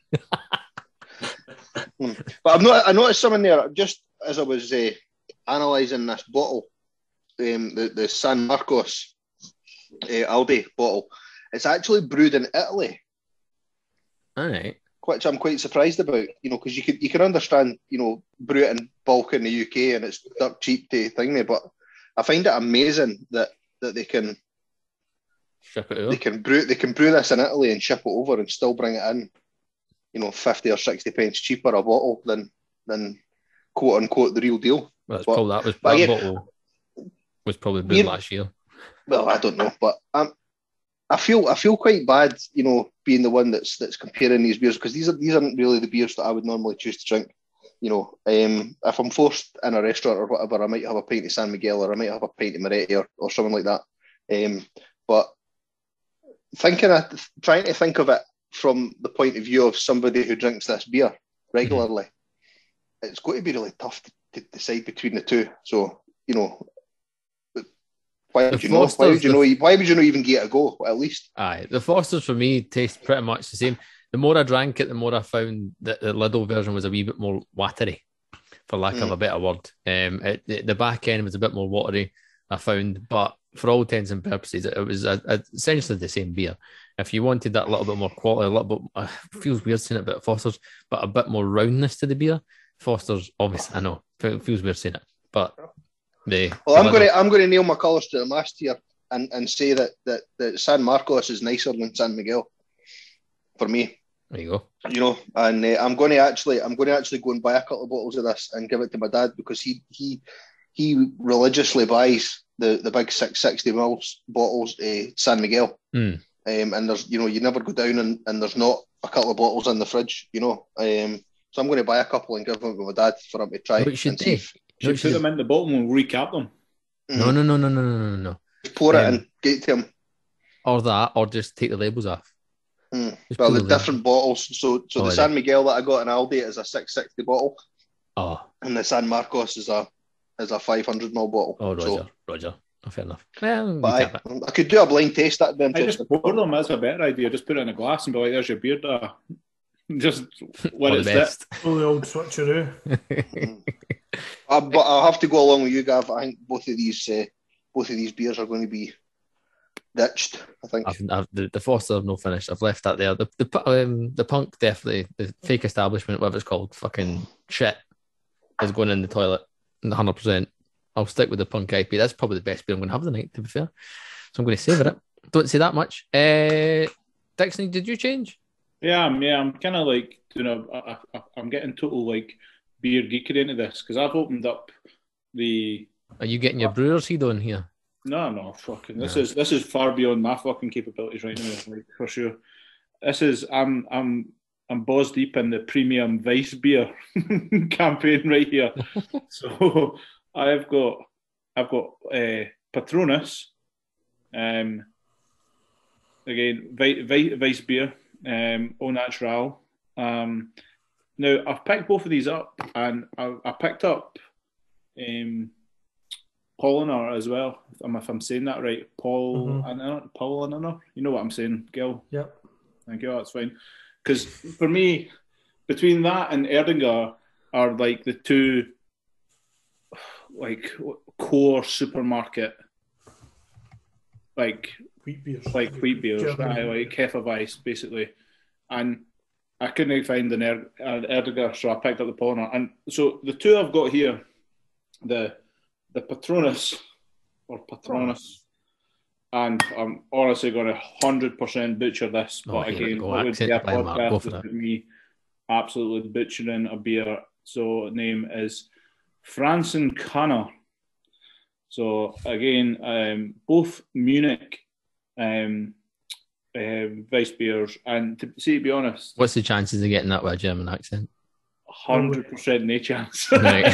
Hmm. But I've not I noticed something there just as I was uh, analysing this bottle, um, the the San Marcos uh, Aldi bottle. It's actually brewed in Italy, All right. which I'm quite surprised about. You know, because you can you can understand, you know, brew it in bulk in the U K and it's dirt cheap to thing there, but I find it amazing that that they can Ship it they over. can brew they can brew this in Italy and ship it over and still bring it in, you know, fifty or sixty pence cheaper a bottle than than quote unquote the real deal. Well, that's But- probably that was but that yeah, bottle was probably brewed you- last year. well, I don't know, but um, I feel I feel quite bad, you know, being the one that's that's comparing these beers, because these are these aren't really the beers that I would normally choose to drink. You know, um, if I'm forced in a restaurant or whatever, I might have a pint of San Miguel or I might have a pint of Moretti or, or something like that. Um, but thinking, of, trying to think of it from the point of view of somebody who drinks this beer regularly, mm-hmm. it's going to be really tough to, to decide between the two. So, you know, why would The you know? Why Foster's would you the- know? Why would you not even get a go at least? Aye, the Fosters for me taste pretty much the same. The more I drank it, the more I found that the Lidl version was a wee bit more watery, for lack of Mm. a better word. Um, it, the, the back end was a bit more watery, I found, but for all intents and purposes, it was a, a, essentially the same beer. If you wanted that little bit more quality, a little bit, uh, feels weird saying it about Fosters, but a bit more roundness to the beer, Fosters, obviously, I know, fe- feels weird saying it, but the Well, I'm the going Lidl- to I'm going to nail my colours to the mast here and, and say that, that that San Marcos is nicer than San Miguel for me. There you go. You know, and uh, I'm going to actually I'm going to actually go and buy a couple of bottles of this and give it to my dad, because he he he religiously buys the the big six sixty mils bottles of San Miguel. Mm. Um, and there's, you know, you never go down and, and there's not a couple of bottles in the fridge, you know. Um, so I'm going to buy a couple and give them to my dad for him to try. What you should and see do? if- You know Should what put them in the bottle and we'll recap them. No, no, no, no, no, no, no, no. Just pour it Um, and get it to him. Or that, or just take the labels off. Mm. Just Well, put the the label- different bottles. So, so Oh, the is San it? Miguel that I got in Aldi is a six sixty bottle, Oh, and the San Marcos is a is a five hundred ml bottle. oh, Roger, So, Roger. Oh, fair enough. Well, but recap I, it. I could do a blind taste. That'd be I just interesting. pour them. That's a better idea. Just put it in a glass and be like, "There's your beer." Da. Just what All it's the that. best. Oh, the old switcheroo. Uh, but I'll have to go along with you, Gav. I think both of these uh, both of these beers are going to be ditched. I think. I've, I've, the, the Foster no finished. I've left that there. The the pu- um, the Punk definitely, the fake establishment, whatever it's called, fucking shit, is going in the toilet. one hundred percent. I'll stick with the Punk I P A. That's probably the best beer I'm going to have the night, to be fair. So I'm going to savour it. Don't say that much. Uh, Dixon, did you change? Yeah, I'm, yeah, I'm kind of like, you know, I, I, I'm getting total like beer geekery into this because I've opened up the. Are you getting your brewer's head on here? No, no, fucking. This No. is this is far beyond my fucking capabilities right now, like for sure. This is I'm I'm I'm balls deep in the premium Vice beer campaign right here. So I've got I've got uh, Patronus, um, again Vice, Vice beer, um, Au Natural. Um, now I've picked both of these up, and I, I picked up um, Paulaner as well. If I'm, if I'm saying that right, Paul, mm-hmm. Paulaner. You know what I'm saying, Gil? Yep. Thank you. That's fine. Because for me, between that and Erdinger are like the two, like core supermarket, like wheat beers, like wheat beers, right, like Hefeweiss basically, and I couldn't find an, er- an Erdinger, so I picked up the Paulaner. And so the two I've got here, the the Patronus or Patronus. And I'm honestly going to one hundred percent butcher this. But Oh, again, go. what would be a Accent by Mark, go podcast for with it. me absolutely butchering a beer. So name is Franziskaner. So again, um, both Munich um, uh, Weiss beers. And to, see, to be honest, What's the chances of getting that with a German accent? one hundred percent no chance. Right.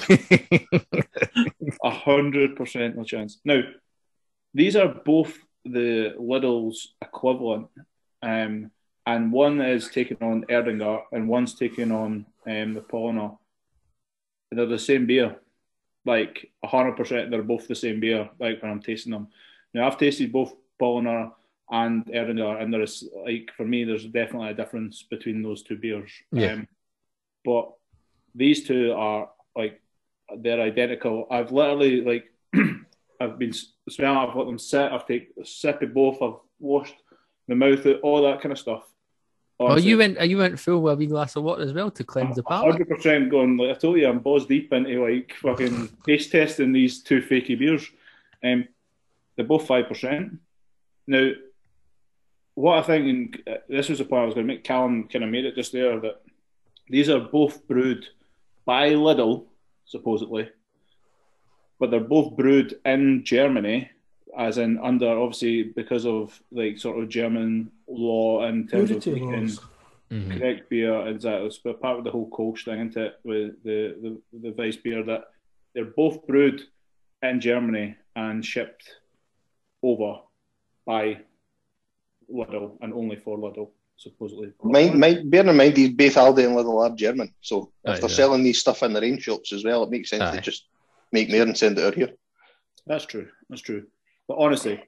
one hundred percent no chance. Now, these are both the Lidl's equivalent, um, and one is taking on Erdinger and one's taking on um, the Paulaner. They're the same beer, like one hundred percent. They're both the same beer. Like when I'm tasting them. Now I've tasted both Paulaner and Erdinger, and there's like for me, there's definitely a difference between those two beers. Yeah. Um, but these two are like they're identical. I've literally like. I've been smelling, I've let them sit, I've taken a sip of both, I've washed the mouth out, all that kind of stuff. Oh, you went you went full with a wee glass of water as well to cleanse the palate? one hundred percent going, like I told you, I'm balls deep into like fucking taste testing these two fakey beers. Um, they're both five percent. Now, what I think, and this was the point I was going to make, Callum kind of made it just there, that these are both brewed by Lidl, supposedly, but they're both brewed in Germany, as in under, obviously, because of like sort of German law in terms of making mm-hmm. correct beer. Exactly. It's part of the whole Kolsch thing, isn't it, with the, the, the Weiss beer, that they're both brewed in Germany and shipped over by Lidl and only for Lidl, supposedly. Mind, mind, bear in mind, these both Aldi and Lidl are German, so if Aye, they're yeah. selling these stuff in their own shops as well, it makes sense Aye. to just make more and send it out here. That's true. That's true. But honestly,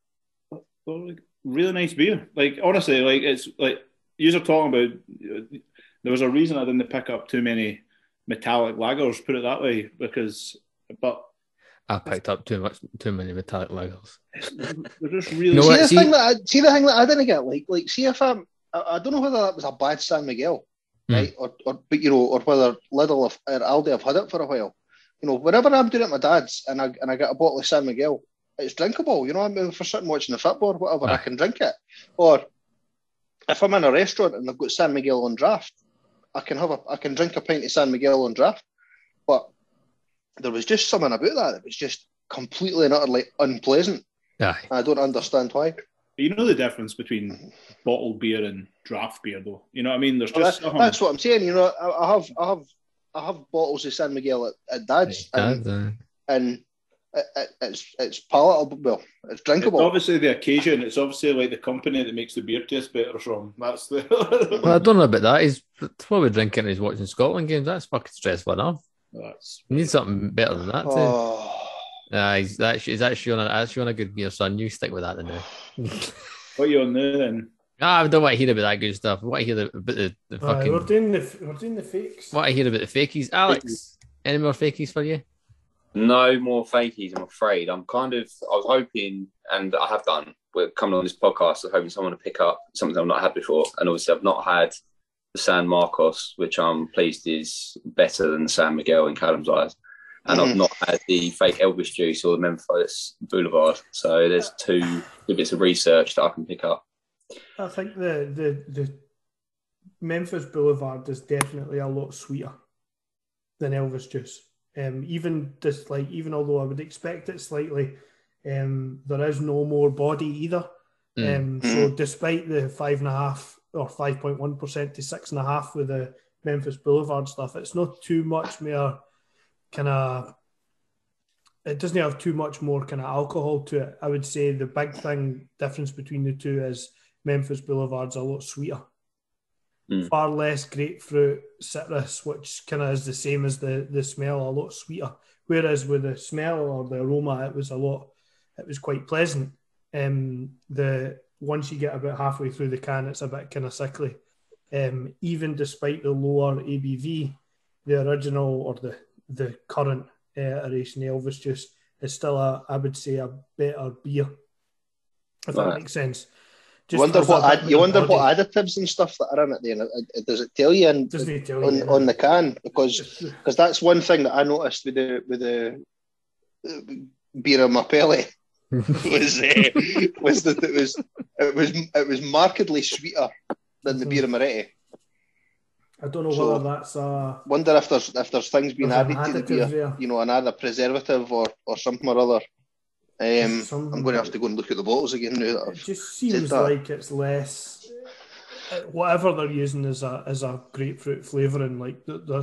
really nice beer. Like honestly, like it's like you were talking about. There was a reason I didn't pick up too many metallic lagers. Put it that way, because but I picked up too much, too many metallic lagers. They're just really. You know see, what, the see- thing that I, see the thing that I didn't get, like, like see if I'm, I, I don't know whether that was a bad San Miguel, Hmm. right, or, or but you know, or whether Lidl have, or Aldi have had it for a while. You know, whenever I'm doing it at my dad's and I and I get a bottle of San Miguel, it's drinkable. You know, I'm if we're sitting watching the football or whatever, Aye. I can drink it. Or if I'm in a restaurant and they've got San Miguel on draft, I can have a I can drink a pint of San Miguel on draft. But there was just something about that that was just completely and utterly unpleasant. Aye. I don't understand why. You know the difference between bottled beer and draft beer, though. You know what I mean? There's Well, just that, something. that's what I'm saying. You know, I, I have I have I have bottles of San Miguel at, at Dad's, and, Dad, uh, and it, it, it's it's palatable. Well, it's It's drinkable. obviously the occasion. It's obviously like the company that makes the beer taste better from. That's the. well, I don't know about that. He's probably drinking and he's watching Scotland games. That's fucking stressful enough. That's You need something better than that, too. Oh, Uh, he's that's he's actually on a actually on a good beer, son. You stick with that then now. what you on now then? Ah, I don't want to hear about that good stuff. I want to hear about the, the Aye, fucking. we're doing the we're doing the fakes. What I hear about the fakies, Alex. Any more fakies for you? No more fakies, I'm afraid. I'm kind of, I was hoping, and I have done, we're coming on this podcast, I'm hoping someone to pick up something I've not had before. And obviously, I've not had the San Marcos, which I'm pleased is better than San Miguel in Callum's eyes. and I've not had the fake Elvis juice or the Memphis Boulevard. So there's two bits of research that I can pick up. I think the the the Memphis Boulevard is definitely a lot sweeter than Elvis juice. Um, even just like even although I would expect it slightly, um, there is no more body either. Mm. Um, so despite the five and a half or five point one percent to six and a half with the Memphis Boulevard stuff, it's not too much more kind of. It doesn't have too much more kind of alcohol to it. I would say the big thing difference between the two is Memphis Boulevard's a lot sweeter. Mm. Far less grapefruit, citrus, which kind of is the same as the, the smell, a lot sweeter. Whereas with the smell or the aroma, it was a lot, it was quite pleasant. Um, the once you get about halfway through the can, it's a bit kind of sickly. Um, even despite the lower A B V, the original or the the current uh, iteration Elvis juice is still a, I would say, a better beer. If right. that makes sense. Just wonder what add, you wonder body. what additives and stuff that are in it. Then does it tell you, in, Doesn't it tell on, you on the can? Because because that's one thing that I noticed with the with the uh, Birra Mapelli was uh, was that it was it was it was markedly sweeter than the Birra Moretti. I don't know so whether that's a. Wonder if there's if there's things being added to the beer, there. you know, another preservative or or something or other. Um, I'm going to have to go and look at the bottles again now. That I've it just seems like it's less. Whatever they're using is a is a grapefruit flavouring. Like there's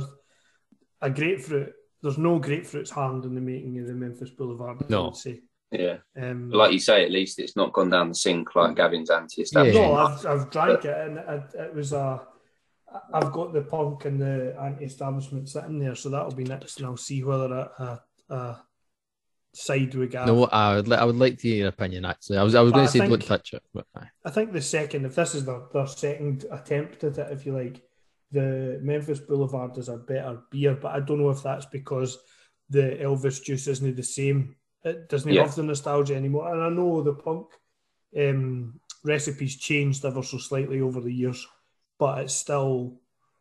a grapefruit. There's no grapefruit's harmed in the making of the Memphis Boulevard. I no. would say. Yeah. Um, like you say, at least it's not gone down the sink like Gavin's anti-establishment. Yeah. No, I've I've drank but, it and it, it was a. I've got the punk and the anti-establishment sitting there, so that'll be next, and I'll see whether a. a, a side we got. No, I would, li- I would like to hear your opinion. Actually, I was, I was going to say think, don't touch it. But I think the second, if this is their, their second attempt at it, if you like, the Memphis Boulevard is a better beer. But I don't know if that's because the Elvis juice isn't the same. It doesn't yeah. have the nostalgia anymore. And I know the punk um, recipes changed ever so slightly over the years, but it's still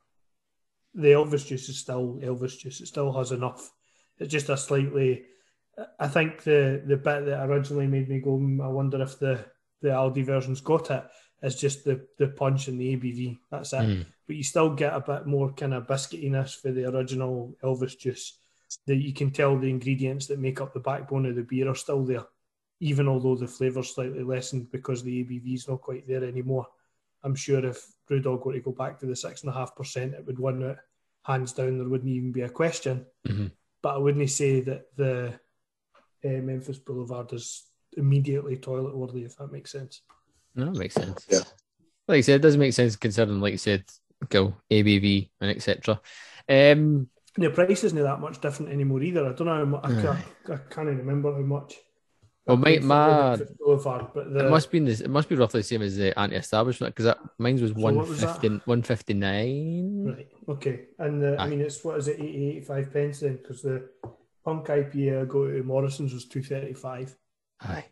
the Elvis juice is still Elvis juice. It still has enough. It's just a slightly. I think the, the bit that originally made me go, I wonder if the, the Aldi version's got it, is just the, the punch and the A B V. That's it. Mm. But you still get a bit more kind of biscuitiness for the original Elvis juice. That you can tell the ingredients that make up the backbone of the beer are still there, even although the flavour's slightly lessened because the A B V's not quite there anymore. I'm sure if Brewdog were to go back to the six point five percent, it would win it hands down. There wouldn't even be a question. Mm-hmm. But I wouldn't say that the Uh, Memphis Boulevard is immediately toilet worthy, if that makes sense. No, it makes sense. Yeah, like I said, it does make sense considering, like you said, go A B V and et cetera. Um, the price isn't that much different anymore either. I don't know. How much, I, can't, I can't even remember how much. Well, my, my Boulevard, but the, it must be this. It must be roughly the same as the anti-establishment because mine was so one fifty, one fifty nine. Right. Okay. And the, I mean, it's what is it, eighty, eighty-five pence then? Because the Punk I P A I go to Morrison's was two thirty-five. Aye.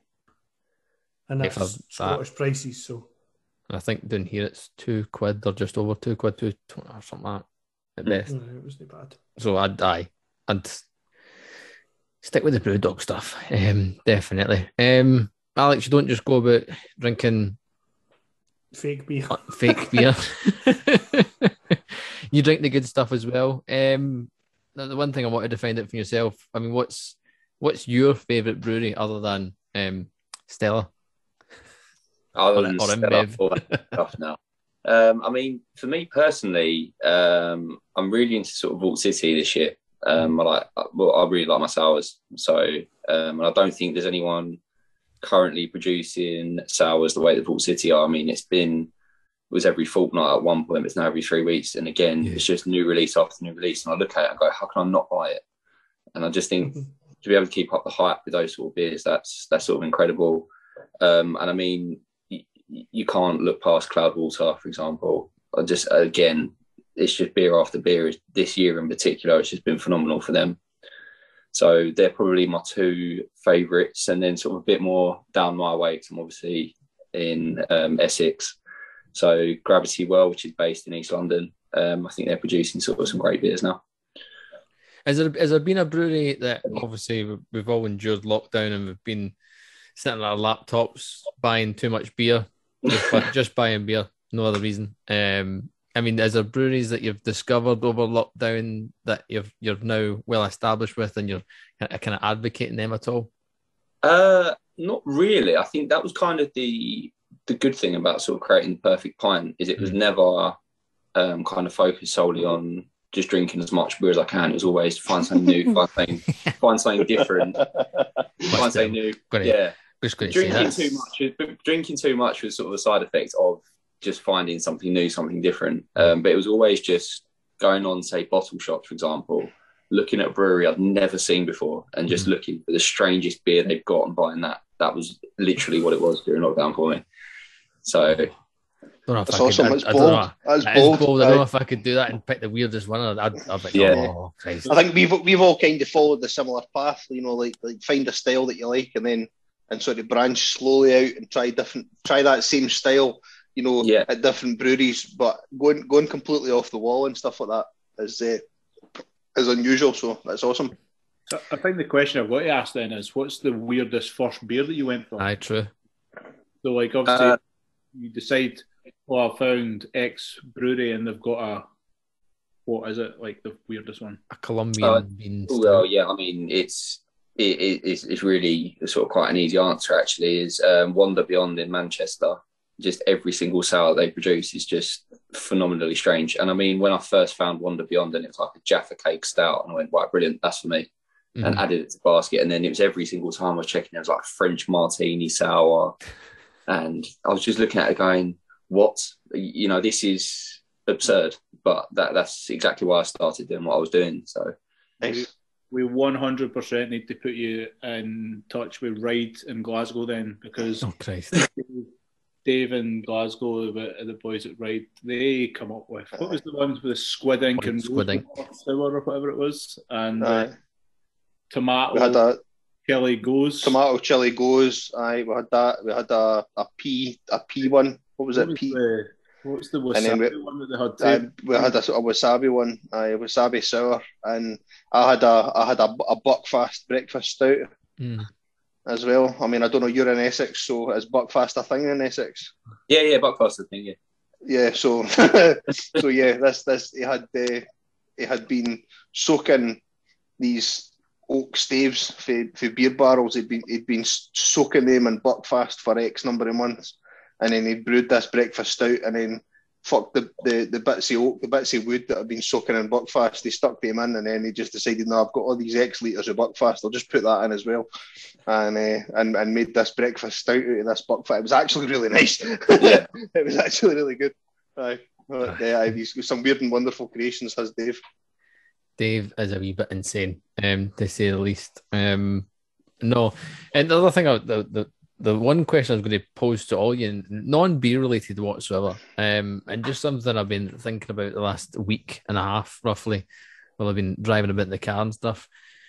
And that's that. Scottish prices, so. I think down here it's two quid or just over two quid, two or something like that at best. No, it wasn't bad. So I'd aye. I'd stick with the Brewdog stuff. Um, definitely. Um, Alex, you don't just go about drinking fake beer. Fake beer. You drink the good stuff as well. Um The one thing I wanted to find out from yourself, I mean, what's what's your favourite brewery other than um, Stella? Other than or, or Stella, all that stuff now. Um, I mean, for me personally, um, I'm really into sort of Vault City this year. Um, I like, well, I really like my sours. So, um, and I don't think there's anyone currently producing sours the way that Vault City are. I mean, it's been. It was every fortnight at one point, but it's now every three weeks. And again, yeah. it's just new release after new release. And I look at it and go, how can I not buy it? And I just think mm-hmm. to be able to keep up the hype with those sort of beers, that's that's sort of incredible. Um, and I mean, you, you can't look past Cloudwater, for example. I just, again, it's just beer after beer. This year in particular, it's just been phenomenal for them. So they're probably my two favourites. And then sort of a bit more down my way, because I'm obviously in um, Essex. So Gravity Well, which is based in East London, um, I think they're producing sort of some great beers now. Has there, has there been a brewery that obviously we've- we've all endured lockdown and we've been sitting on our laptops buying too much beer, just, buy, just buying beer, no other reason. Um, I mean, is there breweries that you've discovered over lockdown that you've you're now well established with, and you're kind of advocating them at all? Uh, not really. I think that was kind of the the good thing about sort of creating the perfect pint is it was mm. never um, kind of focused solely on just drinking as much beer as I can. It was always to find something new, find something, find something different, find something new. Yeah, drinking too much. Drinking too much was sort of a side effect of just finding something new, something different. Um, but it was always just going on, say, bottle shops, for example, looking at a brewery I'd never seen before and just mm. looking for the strangest beer they've got and buying that. That was literally what it was during lockdown for me. So that's awesome. Could, I, it's I bold. That's bold. bold. I don't know if I could do that and pick the weirdest one. I'd, I'd, I'd like, yeah. oh, Christ. I think we've we've all kind of followed the similar path. You know, like like find a style that you like, and then and sort of branch slowly out and try different, try that same style. You know, yeah. at different breweries, but going going completely off the wall and stuff like that is uh, is unusual. So that's awesome. So I think the question I've got to ask then is, what's the weirdest first beer that you went for? Aye, true. So, like, obviously, uh, you decide, well, I found X brewery and they've got a, what is it, like the weirdest one? A Colombian uh, bean. Well, yeah, I mean, it's it, it, it's, it's really sort of quite an easy answer, actually, is um, Wander Beyond in Manchester. Just every single sour they produce is just phenomenally strange. And I mean, when I first found Wander Beyond and it was like a Jaffa Cake Stout, and I went, right, brilliant, that's for me. Mm-hmm. And added it to the basket. And then it was every single time I was checking, it was like French martini sour. And I was just looking at it going, what? You know, this is absurd. But that that's exactly why I started doing what I was doing. So we, we one hundred percent need to put you in touch with Ride in Glasgow then, because oh, Christ. Dave in Glasgow, the, the boys at Ride, they come up with, what was the ones with the squid ink and squid ink sour or whatever it was? And uh, tomato we had a chili goes. Tomato chili goes. Aye, we had that. We had a a pea a pea one. What was what it? Was pea. The, what's the wasabi we, one that they had? Uh, we had a, a wasabi one. Aye, wasabi sour, and I had a I had a, a Buckfast breakfast stout mm. as well. I mean, I don't know. You're in Essex, so is Buckfast a thing in Essex? Yeah, yeah, Buckfast a thing. Yeah. Yeah. So, so yeah, this this he had uh, he had been soaking these oak staves for, for beer barrels. He'd been he'd been soaking them in Buckfast for X number of months, and then he brewed this breakfast stout, and then fucked the, the, the bits of oak, the bits of wood that had been soaking in Buckfast. He stuck them in, and then he just decided, no, I've got all these X litres of Buckfast. I'll just put that in as well, and uh, and and made this breakfast stout out of this Buckfast. It was actually really nice. Yeah. It was actually really good. Aye. But, yeah, he's some weird and wonderful creations, has Dave. Dave is a wee bit insane, um, to say the least. Um, no, and the other thing, I, the, the the one question I was going to pose to all you, non-beer related whatsoever, um, and just something I've been thinking about the last week and a half, roughly, while I've been driving a bit in the car and stuff.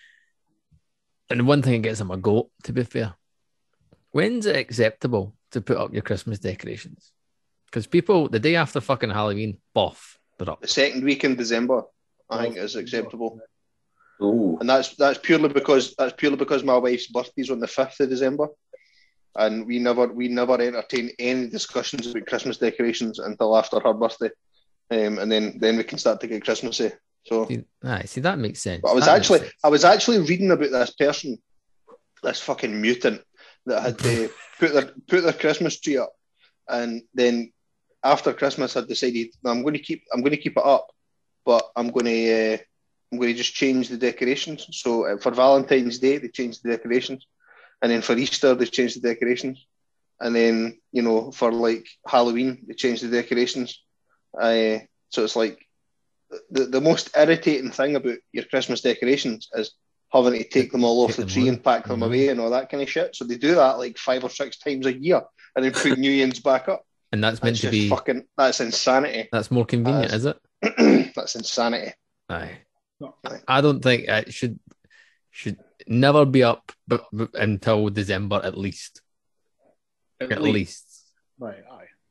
And one thing that gets on my goat, to be fair, when's it acceptable to put up your Christmas decorations? Because people, the day after fucking Halloween, boff, they're up. The second week in December, I think is acceptable. Ooh. And that's that's purely because that's purely because my wife's birthday's on the fifth of December, and we never we never entertain any discussions about Christmas decorations until after her birthday, um, and then then we can start to get Christmassy. So, see, aye, see that makes sense. But I was that actually I was actually reading about this person, this fucking mutant that had to put their put their Christmas tree up, and then after Christmas had decided, no, I'm going to keep I'm going to keep it up. But I'm going to uh, I'm going to just change the decorations. So uh, for Valentine's Day they changed the decorations, and then for Easter they changed the decorations, and then you know for like Halloween they changed the decorations. Uh, so it's like the the most irritating thing about your Christmas decorations is having to take them all off the tree and pack them away and all that kind of shit. So they do that like five or six times a year, and then put new ones back up. And that's meant that's to be fucking. That's insanity. That's more convenient, that's, is it? That's insanity. Aye. I don't think it should should never be up but, but until December at least. At, at least. least. Right, aye.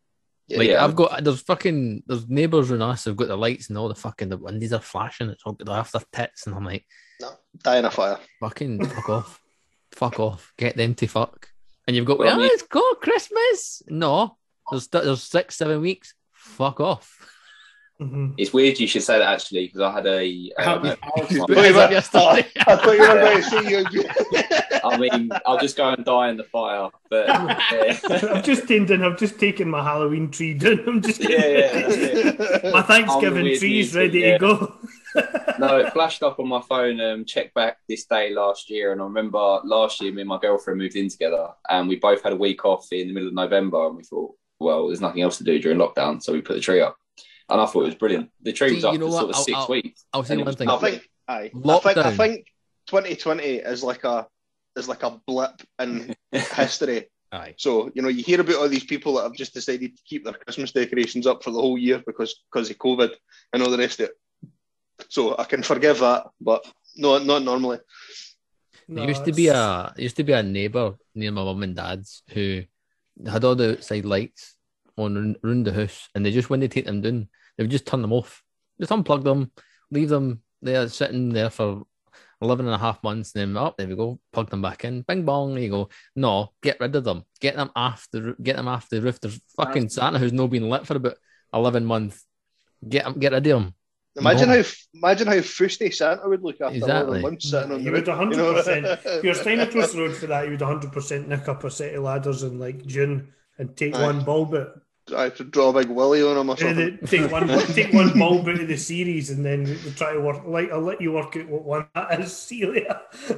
Yeah, like yeah. I've got there's fucking there's neighbours around us who've got the lights and all the fucking the windows are flashing. It's all they're after tits, and I'm like, no, die in a fire. fucking fuck off, fuck off, get them to fuck. And you've got, Well, I well, mean- it's got Christmas. No, there's there's six seven weeks. Fuck off. Mhm. It's weird you should say that actually, because I had a. Um, Alex a- is But Wait, is but- it yesterday? I thought you were going to say you. I mean, I'll just go and die in the fire. But yeah, I've just taken in, I've just taken my Halloween tree down. I'm just yeah, yeah, that's it. my Thanksgiving weird tree's music, ready yeah. to go. No, it flashed up on my phone. Um, check back this day last year, and I remember last year me and my girlfriend moved in together, and we both had a week off in the middle of November, and we thought, well, there's nothing else to do during lockdown, so we put the tree up, and I thought it was brilliant. The tree See, was up you know for what? sort of I'll- 6 I'll- weeks. I'll say and it one was thing. I lovely. think, aye. I think, I Lockdown. think twenty twenty is like a is like a blip in history. Aye. So you know, you hear about all these people that have just decided to keep their Christmas decorations up for the whole year because because of COVID and all the rest of it. So I can forgive that, but no, not normally. There used to be a there used to be a neighbour near my mum and dad's who had all the outside lights on around the house, and they just when they take them down, they would just turn them off, just unplug them, leave them there sitting there for eleven and a half months, and then up there we go, plug them back in, bing bong, there you go. No, get rid of them, get them off the get them off the roof. There's fucking Santa who's not been lit for about eleven months. Get them, get rid of them. Imagine No. how imagine how fusty Santa would look after Exactly. eleven months sitting on You the would roof. one hundred you know? percent. If you're staying across the road for that, you would one hundred percent nick up a set of ladders in like June and take Aye. one bulb out. I have to draw a big willy on him or Uh, something. they- Take one, take one bulb out of the series, and then we try to work. Like I'll let you work out what one that is. See you later.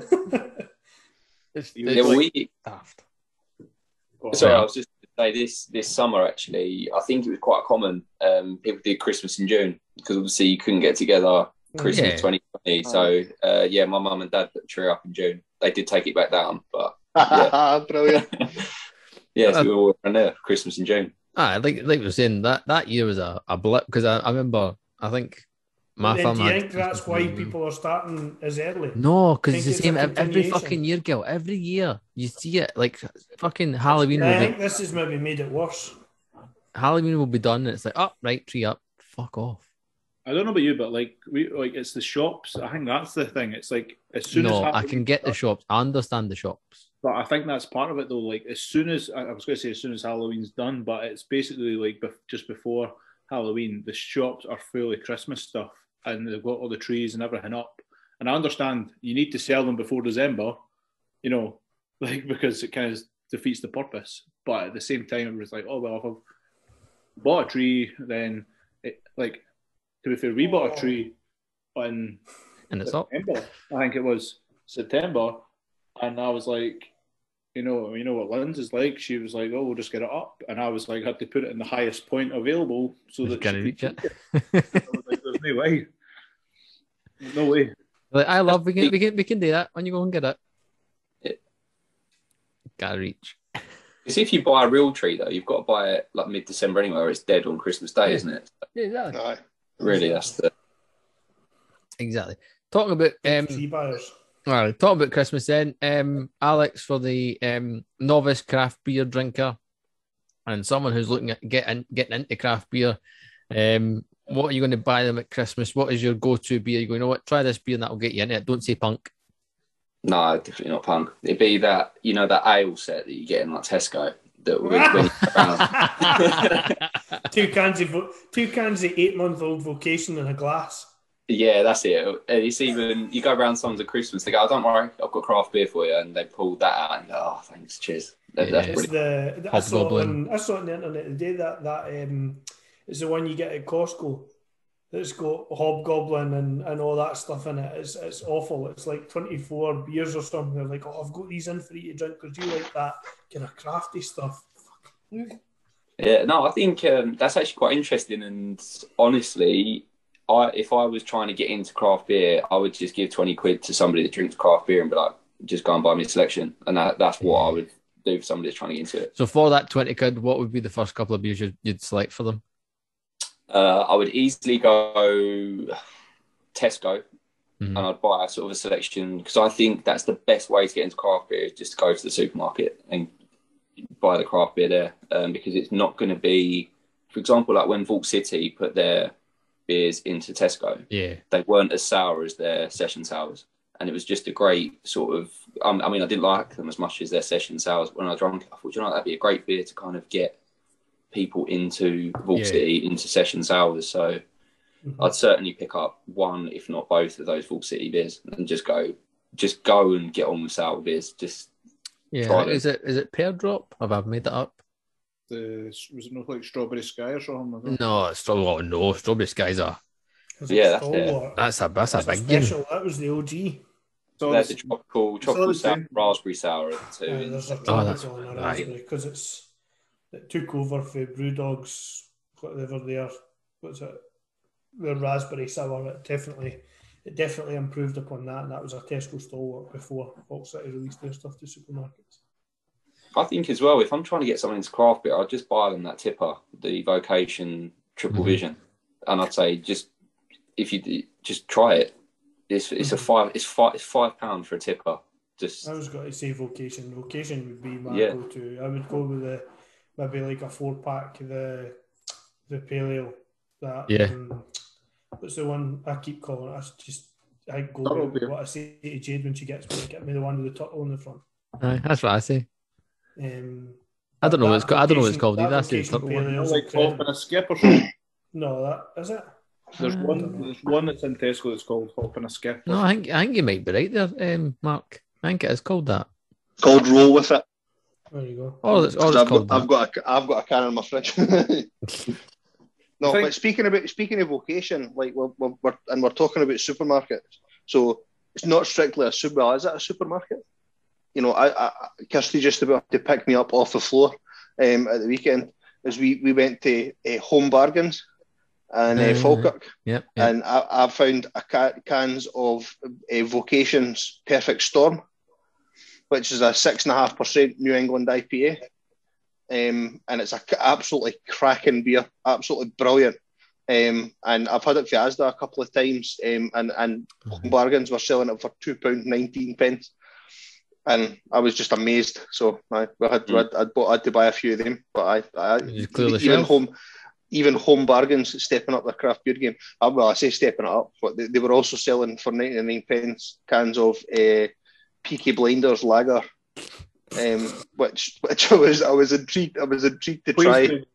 It's, Yeah, well, we, daft. sorry, I was just going to say this this summer actually, I think it was quite common. Um, people did Christmas in June because obviously you couldn't get together Christmas Yeah. twenty twenty. So uh, yeah, my mum and dad put the tree up in June. They did take it back down, but Brilliant. yeah, so we were all around there for Christmas in June. Ah, like like we were saying, that, that year was a, a blip because I, I remember I think my And then family. do you had think that's Christmas why in June. people are starting as early? No, because it's Think the it's same a ev- every continuation? fucking year, girl. Every year you see it. Like fucking Halloween I will think be this has maybe made it worse. Halloween will be done, and it's like, oh, right, tree up, fuck off. I don't know about you, but like we like it's the shops. I think that's the thing. It's like as soon No, as I can get the shops. I understand the shops. But I think that's part of it, though. Like, as soon as I was going to say, as soon as Halloween's done, but it's basically like bef- just before Halloween, the shops are full of Christmas stuff, and they've got all the trees and everything up. And I understand you need to sell them before December, you know, like because it kind of defeats the purpose. But at the same time, it was like, oh well, if I've bought a tree, then it, like to be fair, we bought a tree in And it's up. September. I think it was September, and I was like, you know, you know what Lynn's is like. She was like, "Oh, we'll just get it up," and I was like, I had to put it in the highest point available so that Can she reach could it. I was like, "There's no way, no way." Like, I love we can we can we can do that when you go and get it. Yeah. Gotta reach. Because if you buy a real tree though, you've got to buy it like mid December anyway, or it's dead on Christmas Day, Yeah. isn't it? Yeah, exactly. Aye. Really, that's the Exactly. Talking about um Tree buyers. all right, talking about Christmas then. Um Alex, for the um novice craft beer drinker and someone who's looking at getting getting into craft beer, um, what are you going to buy them at Christmas? What is your go-to beer? You go, you know what, try this beer and that'll get you in it. Don't say punk. no, definitely not punk. It'd be that, you know, that ale set that you get in like Tesco that when, when you around. two cans of vo- two cans of eight month old vocation in a glass. Yeah, that's it. And it's even you go around songs at Christmas, they go, oh, don't worry, I've got craft beer for you, and they pull that out and go, oh, thanks, cheers. That, That's Yeah. It's brilliant. the I saw, it Hobgoblin. on, I saw it on the internet today that that um, is the one you get at Costco. That's got hobgoblin and, and all that stuff in it. It's it's awful. It's like twenty four beers or something. They're like, oh, I've got these in for you to drink because you like that kind of crafty stuff. Yeah, no, I think um, that's actually quite interesting. And honestly, I if I was trying to get into craft beer, I would just give twenty quid to somebody that drinks craft beer and be like, just go and buy me a selection. And that, that's what I would do for somebody that's trying to get into it. So for that twenty quid, what would be the first couple of beers you'd, you'd select for them? Uh, I would easily go Tesco Mhm. and I'd buy a sort of a selection because I think that's the best way to get into craft beer is just to go to the supermarket and buy the craft beer there um, because it's not going to be for example, like when Vault City put their beers into Tesco, Yeah. they weren't as sour as their session sours. And it was just a great sort of, um, I mean, I didn't like them as much as their session sours. When I drank it, I thought, you know, that'd be a great beer to kind of get people into Vault Yeah. City, into session sours. So Mhm. I'd certainly pick up one, if not both, of those Vault City beers and just go, just go and get on with sour beers. Just Yeah. Try Is it is it pear drop? Have I made that up? The was it not like Strawberry Sky or something? Like that? No, it's still oh no, strawberry skies are. 'Cause Yeah, it's that's it. Stalwart. That's a that's a That's a big game. special. That was the O G. So there's the it's- tropical, it's all tropical the sour, same. raspberry sour too. Uh, there's a Oh, that's tropical in a right. raspberry because it's it took over for Brewdog's whatever their what's it the raspberry sour. It definitely it definitely improved upon that, and that was a Tesco stalwart before Vault City released their stuff to supermarkets. I think as well, if I'm trying to get something into craft beer, I'd just buy them that tipper, the Vocation Triple Mhm. Vision, and I'd say just if you do- just try it. It's it's a Mhm. five it's five it's five pound for a tipper. Just I was going to say Vocation. Vocation would be my Yeah. go-to. I would go with the maybe like a four pack the the pale ale. That Yeah. um, what's the one I keep calling it? I just I go Turtle with beer. what I say to Jade when she gets me. Get me the one with the turtle on the front. Aye, that's what I say. Um, I don't know what it's that called. I don't know what it's Vocation- called that either. I say Vocation turtle pale one. ale's like incredible. Hop and a Skip or something. No, that is it. There's Uh, one. There's one that's in Tesco that's called Hop and a Skip. No, I think I think you might be right there, um, Mark. I think it is called that. Called Roll With It. There you go. Or it's, or it's I've called got, that. I've got a, I've got a can in my fridge. No, I think- but speaking about speaking of vocation, like we're, we're, we're and we're talking about supermarkets, so it's not strictly a super. Well, is it a supermarket? You know, I, I Kirsty just about to pick me up off the floor um, at the weekend as we, we went to uh, Home Bargains and uh, Uh, Falkirk, Yep. yep. and I, I found a ca- cans of uh, Vocation's Perfect Storm, which is a six and a half percent New England I P A. Um, and it's a c- absolutely cracking beer, absolutely brilliant. Um, and I've had it for Asda a couple of times, um, and and Home Bargains were selling it for two pound nineteen pence, and I was just amazed. So I, I had Mm. I'd, I'd, bought, I had to buy a few of them, but I, I You clear the even shelf? home even Home Bargains stepping up their craft beer game. Uh, well, I say stepping it up, but they, they were also selling for ninety nine pence cans of uh, Peaky Blinders Lager. Um, which which I was I was intrigued I was intrigued to Please try. do.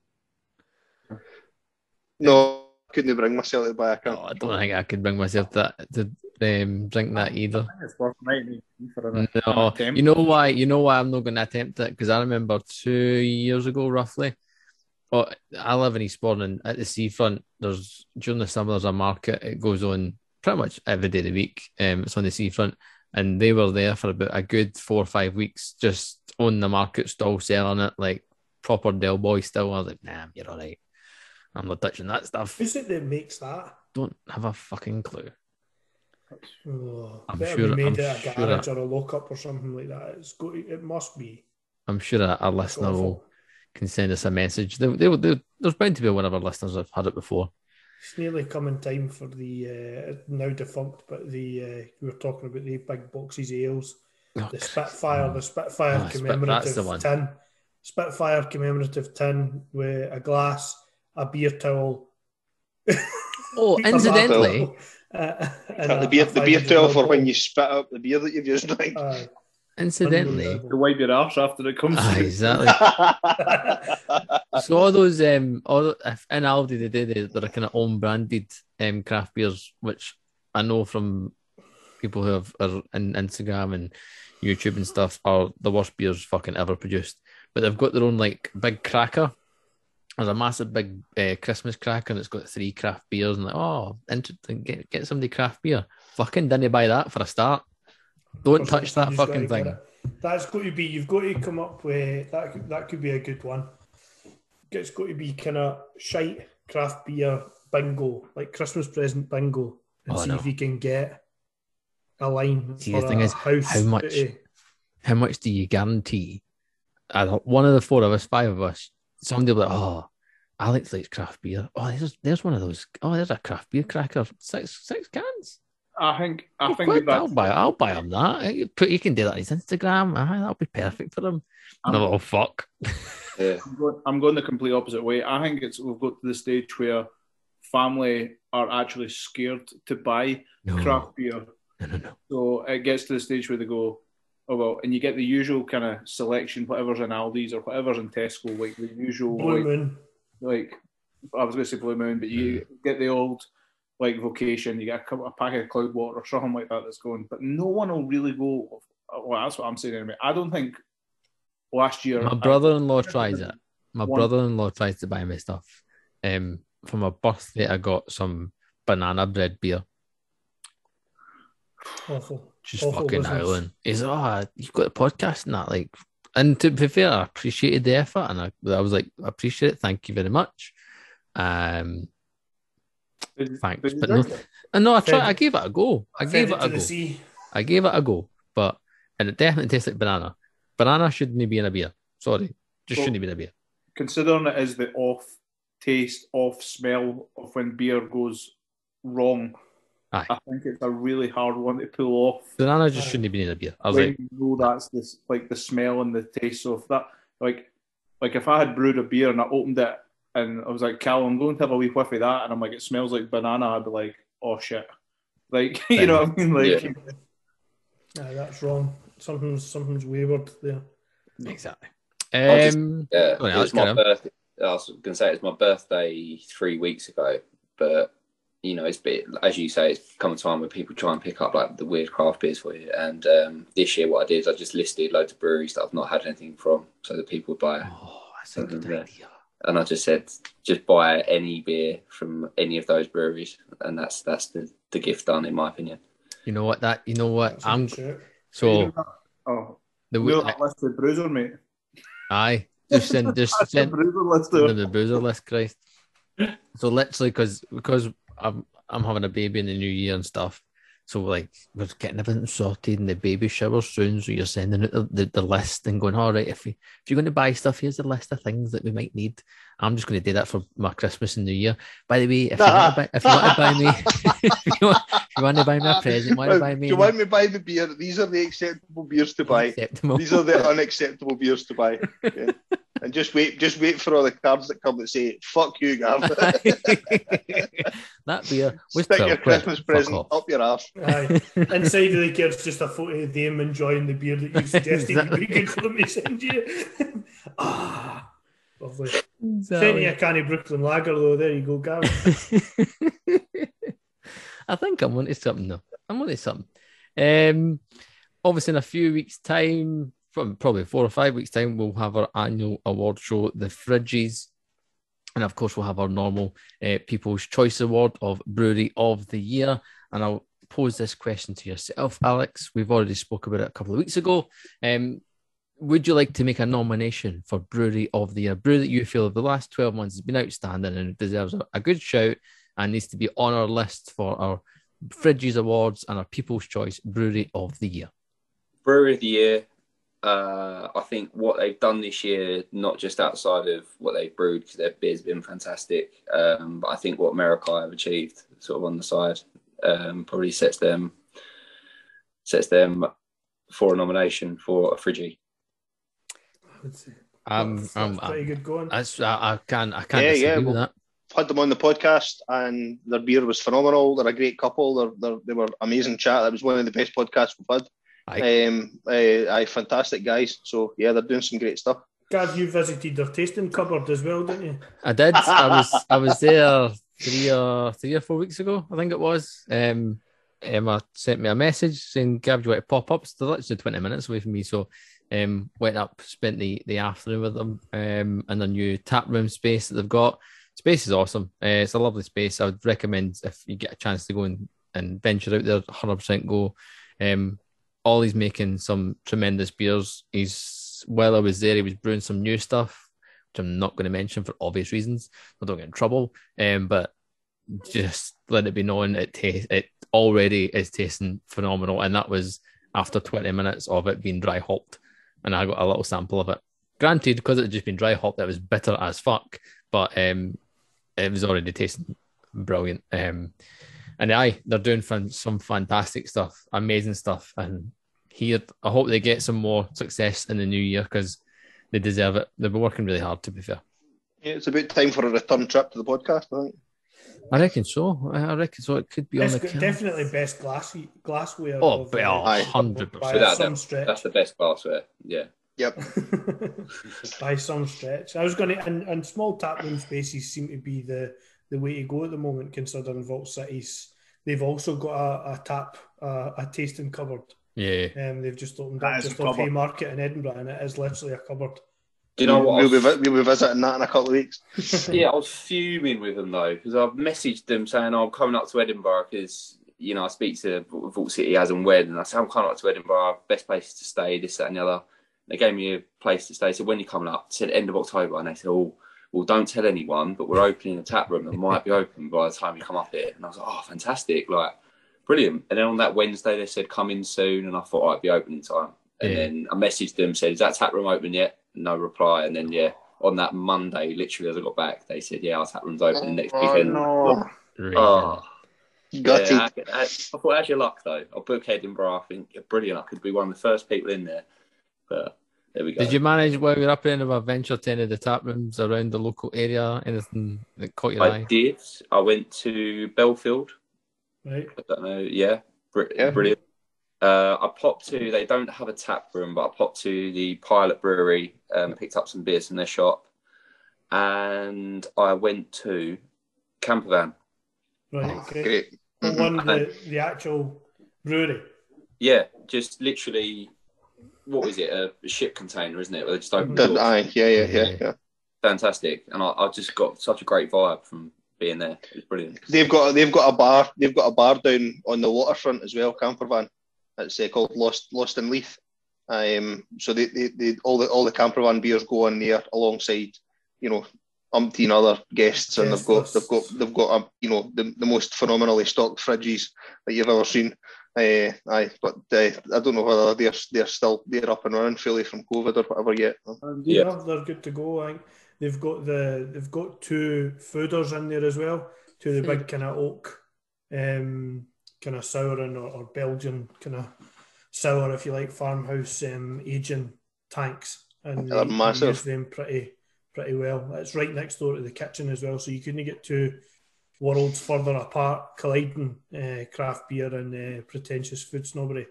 No, I couldn't bring myself to buy a can. Oh, I don't think I could bring myself to to um, drink that either. I think it's worth ninety for an, No, an attempt. you know why? You know why I'm not going to attempt it? Because I remember two years ago, roughly. Oh, I live in Eastbourne, and at the seafront, there's during the summer there's a market. It goes on pretty much every day of the week. Um, it's on the seafront, and they were there for about a good four or five weeks, just on the market stall selling it like proper Del Boy still. I was like, nah, you're all right. I'm not touching that stuff. Who's it that makes that? Don't have a fucking clue. Oh, I'm better sure- be made I'm at a sure garage that- or a lockup or something like that. It's go, it must be. I'm sure a, a It's listener will awful. can send us a message. They, they, they, there's bound to be one of our listeners that have had it before. It's nearly coming time for the uh, now defunct, but the uh, we were talking about the big boxes ales, Oh, the Spitfire, the Spitfire Oh, Spit- that's commemorative the one. tin, Spitfire commemorative tin with a glass, a beer towel. Oh, a incidentally, bottle, uh, and the a- beer a the beer five hundred towel for ml when you spit up the beer that you've just drank. Uh, incidentally, unbelievable. To wipe your arse after it comes ah, through. exactly. So all those um, all if in Aldi they do they, they're kind of own branded um craft beers, which I know from people who have are in Instagram and YouTube and stuff are the worst beers fucking ever produced. But they've got their own like big cracker. There's a massive big uh, Christmas cracker and it's got three craft beers and like, oh, interesting. Get get somebody craft beer. Fucking didn't buy that for a start. Don't touch that Somebody's got fucking to get thing. it. That's got to be. You've got to come up with that. could- That could be a good one. It's got to be kind of shite craft beer bingo, like Christmas present bingo, and Oh, see no. if you can get a line. See, for the thing a is, house how much- out of- How much do you guarantee? I don't- One of the four of us, five of us, somebody will be like, oh, Alex likes craft beer. Oh, there's there's one of those. Oh, there's a craft beer cracker. Six six cans. I think I Oh, think good, that I'll buy. I'll buy him that. You put. You can do that on his Instagram. Aye, that'll be perfect for him. Um, No, oh fuck. Yeah. I'm going, I'm going the complete opposite way. I think it's we've got to the stage where family are actually scared to buy No. craft beer. No, no, no. So it gets to the stage where they go, oh well, and you get the usual kind of selection, whatever's in Aldi's or whatever's in Tesco, like the usual, Blue like, Moon. like I was going to say Blue Moon, but you get the old like Vocation, you get a, couple, a packet of Cloudwater or something like that that's going, but no one will really go. Well, that's what I'm saying anyway. I don't think last year. My brother-in-law I, tries it. My one, brother-in-law tries to buy me stuff. Um, for my birthday, I got some banana bread beer. Awful. Just Awful fucking business. howling. He's oh, you've got a podcast and that, like. And to be fair, I appreciated the effort, and I, I was like, I appreciate it. Thank you very much. Um, did, thanks, did you but no, drink it? and no, I Fed- tried. I gave it a go. I Fed gave it it to a the go. sea. I gave it a go, but and it definitely tastes like banana. Banana shouldn't be in a beer. Sorry, just Well, shouldn't be in a beer. Considering it is the off taste, off smell of when beer goes wrong, Aye. I think it's a really hard one to pull off. Banana just Aye. shouldn't be in a beer. I was When like, you know that's this like the smell and the taste of that. Like, like if I had brewed a beer and I opened it and I was like, Cal, I'm going to have a wee whiff of that, and I'm like, it smells like banana. I'd be like, oh shit, like you know what I mean? Like, Yeah. Aye, that's wrong. Something's something's wayward there. exactly. I'll just- Um, Yeah, Go on, it Alex, was my carry on. birthday. I was going to say it's my birthday three weeks ago, but you know, it's bit as you say, it's come a time where people try and pick up like the weird craft beers for you. And um, this year, what I did is I just listed loads of breweries that I've not had anything from, so that people would buy. oh, that's a good Yeah. idea. And I just said, just buy any beer from any of those breweries, and that's that's the, the gift done, in my opinion. You know what? That you know what? That's a I'm good shout. so oh, the you know that list of bruiser, mate. aye. Just send just That's the send bruiser list. the, There. the boozer list, Christ. So literally, because because I'm I'm having a baby in the new year and stuff. So like we're getting everything sorted and the baby shower soon. So you're sending out the, the, the list and going, all right, if you if you're going to buy stuff, here's the list of things that we might need. I'm just going to do that for my Christmas and New Year. By the way, if you want to buy, if you want to buy me, if, you want, if you want to buy me a present, want to buy me Do you want me to buy the beer? These are the acceptable beers to buy. acceptable. These are the unacceptable beers to buy. Yeah. And just wait, just wait for all the cards that come that say "fuck you, Gav." That beer was Stick twelve your quid. Christmas Fuck present off. up your ass. Aye. Inside of the kid's just a photo of them enjoying the beer that you suggested Exactly. we could let me send you. Ah, lovely. Send you Exactly. a can of Brooklyn Lager though. There you go, Gary. I think I'm onto something though. I'm onto something. Um, obviously, in a few weeks' time, from probably four or five weeks' time, we'll have our annual award show, the Fridges, and of course, we'll have our normal uh, People's Choice Award of Brewery of the Year. And I'll pose this question to yourself, Alex. We've already spoke about it a couple of weeks ago. Um, would you like to make a nomination for Brewery of the Year? Brew that you feel the last twelve months has been outstanding and deserves a, a good shout and needs to be on our list for our Fridges Awards and our People's Choice Brewery of the Year. Brewery of the Year. Uh, I think what they've done this year, not just outside of what they've brewed, because their beer's been fantastic, um, but I think what America have achieved, sort of on the side, um, probably sets them sets them for a nomination for a Fridgie. I would say. Um, that's, um, that's pretty good going. That's, I, I can I can't Yeah, disagree yeah, with well- that. Had them on the podcast, and their beer was phenomenal. They're a great couple. They're, they're they were amazing chat. That was one of the best podcasts we've had. Aye. Um, uh, aye, fantastic guys. So yeah, they're doing some great stuff. Gav, you visited their tasting cupboard as well, didn't you? I did. I was I was there three or three or four weeks ago, I think it was. Um, Emma sent me a message saying, "Gav, do you want to pop up?" It's literally twenty minutes away from me, so um, went up, spent the, the afternoon with them, um, in the new tap room space that they've got. Space is awesome. Uh, it's a lovely space. I would recommend if you get a chance to go and, and venture out there, one hundred percent go. Um, Ollie's making some tremendous beers. He's while I was there, he was brewing some new stuff, which I'm not going to mention for obvious reasons. I don't get in trouble. Um, but just let it be known, it ta- it already is tasting phenomenal, and that was after twenty minutes of it being dry hopped, and I got a little sample of it. Granted, because it had just been dry hopped, it was bitter as fuck, but um, it was already tasting brilliant. Um, and aye, they're doing fan- some fantastic stuff, amazing stuff. And here, I hope they get some more success in the new year, because they deserve it. They've been working really hard, to be fair. Yeah, it's about time for a return trip to the podcast, I think. I reckon so. I reckon so. It could be Best, on the card. definitely best glass glassware. Oh, of, well, uh, one hundred percent. by Without some doubt. stretch. That's the best glassware. Yeah. Yep. By some stretch. I was going to, and, and small tap room spaces seem to be the, the way to go at the moment, considering Vault Cities. They've also got a, a tap, a, a tasting cupboard. Yeah. Um, they've just opened That up is just a off cupboard. Haymarket in Edinburgh, and it is literally a cupboard. Do you know what? I We'll be, was- vi- we'll be visiting that in a couple of weeks. yeah, I was fuming with them though because I've messaged them saying oh, I'm coming up to Edinburgh because you know I speak to Vault City as and when, and I said I'm coming up to Edinburgh, best place to stay, this, that, and the other. They gave me a place to stay. I said when are you coming up? I said end of October, and they said oh well don't tell anyone, but we're opening a tap room that might be open by the time you come up here. And I was like oh fantastic, like brilliant. And then on that Wednesday they said come in soon, and I thought I'd be open in time. And Yeah. then I messaged them said is that tap room open yet? No reply. And then yeah. On that Monday, literally as I got back, they said, "Yeah, our tap room's open next Oh, weekend." no. Right. Oh, Gutted. yeah, I, I, I thought, how's your luck though? I'll book Edinburgh. I think yeah, brilliant. I could be one of the first people in there. But there we go. Did you manage while you were up in a venture to any of the tap rooms around the local area? Anything that caught your I eye? did. I went to Belfield. Right. I don't know. Yeah, Br- Yeah. brilliant. Uh, I popped to. They don't have a tap room, but I popped to the Pilot Brewery. Um, picked up some beers from their shop. And I went to Campervan. Right. Okay. Great. The one, the, the actual brewery. Yeah, just literally, what is it? A ship container, isn't it? Where they just open the Did doors. I? Yeah, yeah, yeah, yeah. Fantastic. And I, I just got such a great vibe from being there. It was brilliant. They've got they've got a bar. They've got a bar down on the waterfront as well. Campervan. It's uh, called Lost Lost in Leith. Um, so they, they, they all the all the Campervan beers go on there alongside, you know, umpteen other guests, and they've got they've got they've got a, you know the, the most phenomenally stocked fridges that you've ever seen. Uh, aye, but uh, I don't know whether they're they're still they're up and running fully from COVID or whatever yet. And Yeah. yeah, they're good to go. I think they've got the they've got two fooders in there as well. Two of the big kind of oak, um, kind of souring or, or Belgian kind of sour, if you like, farmhouse um, aging tanks, and They're they- they massive. use them pretty pretty well. It's right next door to the kitchen as well, so you couldn't get two worlds further apart colliding, uh, craft beer and uh, pretentious food snobbery,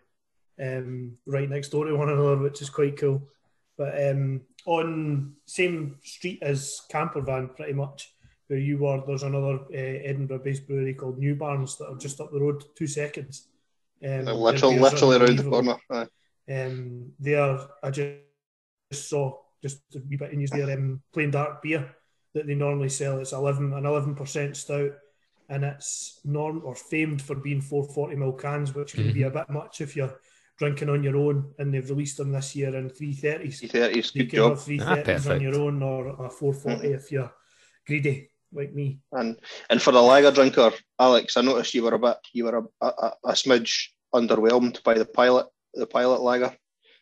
um, right next door to one another, which is quite cool. But um, on same street as Campervan, pretty much, where you were, there's another uh, Edinburgh-based brewery called New Barns that are just up the road, two seconds. Um, They're their literally beers are literally around the unbelievable. corner. Aye. Um, they are, I just saw just a wee bit in use their um, plain dark beer that they normally sell. It's eleven an eleven percent stout, and it's norm or famed for being four forty mil cans, which can be a bit much if you're drinking on your own. And they've released them this year in three thirties. three thirties, You good can job. have three Ah, thirties on perfect. your own, or a four forty if you're greedy like me. And and for the lager drinker, Alex, I noticed you were a bit you were a, a, a smidge underwhelmed by the pilot the pilot lager.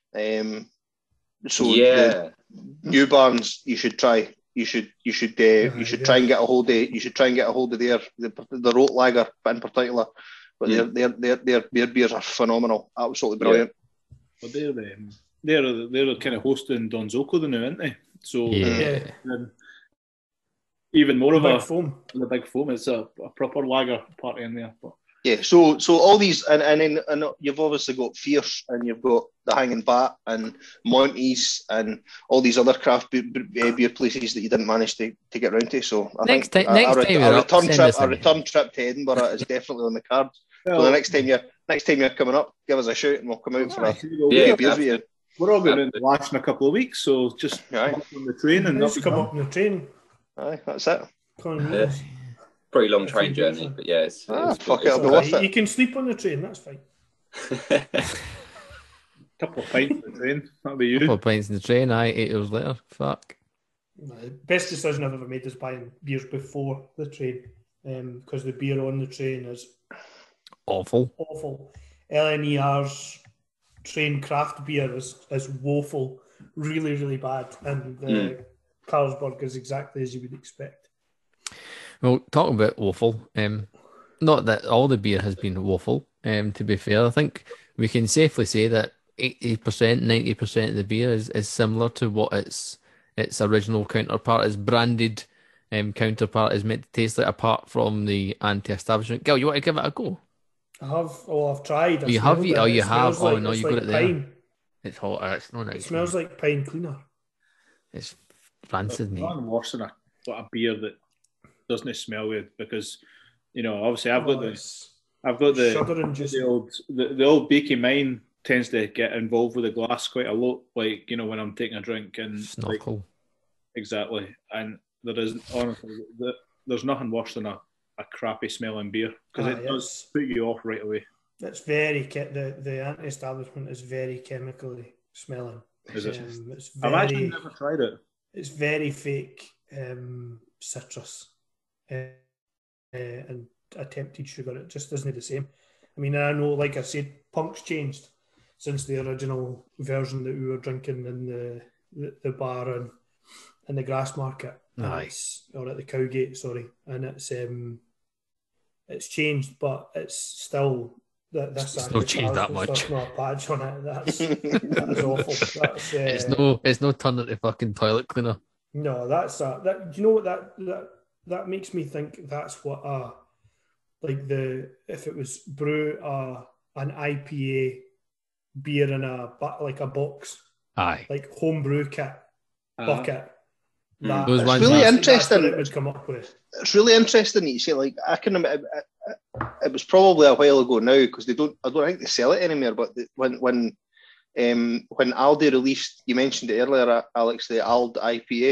Um, so the yeah. New Barns, you should try. You should you should uh, you should yeah. try and get a hold of you should try and get a hold of their the the Rote lager in particular. But Mm. their, their their their their beers are phenomenal, absolutely brilliant. But they're um, they're they're kind of hosting Donzoko the now, aren't they? So Yeah. um, even more of Big a foam. the big foam. It's a, a proper lager party in there. But Yeah, so so all these and and, then and you've obviously got Fierce and you've got the Hanging Bat and Monty's and all these other craft beer, beer places that you didn't manage to, to get round to. So I Next think time- a, next a, ret- time a you're up, return send trip us a an return trip to Edinburgh is definitely on the cards. So well, the next time you next time you're coming up, give us a shout and we'll come out for a Yeah, few beers with you. we're all going to Lash in a couple of weeks, so just Aye. hop on the train and Just up come and up on the train. Aye, that's it. Come on, Yeah. Pretty long train journey, but yeah, it's, Ah, it's fuck it's- it, I'll be worth it. You can sleep on the train, that's fine. couple of pints on the train. That'll be Couple you. of pints in the train, aye, eight hours later. Fuck. No, the best decision I've ever made is buying beers before the train, because the beer on the train is Awful. awful. L N E R's train craft beer is, is woeful, really, really bad, and the Mm. Carlsberg is exactly as you would expect. Well, talking about woeful, um, not that all the beer has been woeful, um, to be fair. I think we can safely say that eighty percent, ninety percent of the beer is, is similar to what its its original counterpart, its branded um, counterpart is meant to taste like, apart from the anti-establishment. Gil, you want to give it a go? I have. Oh, I've tried. I You have smelled you? it. Oh, you It have. smells Oh like, no, it's you got like it there. pine. It's hot. uh, It's no nice. It smells like pine cleaner. It's rancid, mate. Nothing worse than a, what a beer that doesn't smell good, because you know obviously I've got Oh, the it's I've got the shuddering just. the old the, the old Beaky Mine tends to get involved with the glass quite a lot, like you know when I'm taking a drink and like, Snorkel. exactly, and there is honestly the, there's nothing worse than a, a crappy smelling beer because Ah, it does it's, put you off right away. it's very che- the the anti-establishment is very chemically smelling. Is it? Um, it's I've actually very never tried it. it's very fake um, citrus uh, uh, and attempted sugar. It just isn't the same. I mean, I know, like I said, Punk's changed since the original version that we were drinking in the the, the bar and in the Grass Market, and Aye. it's, or at the Cowgate, sorry, and it's um, it's changed, but it's still that this It's not changed that much. There's not a patch on it. That's that is awful. That's uh, It's no, it's no turn into fucking toilet cleaner. no, that's a, that. Do you know what that that that makes me think? That's what a like the if it was brew a an I P A beer in a bu- like a box, Aye. like homebrew kit Uh, bucket. Mm. That, Those that's ones really that's interesting. what it would come up with. It's really interesting that you say, like, I can remember, it, it was probably a while ago now, because they don't, I don't think they sell it anymore, but the, when when um, when Aldi released, you mentioned it earlier, Alex, the Ald I P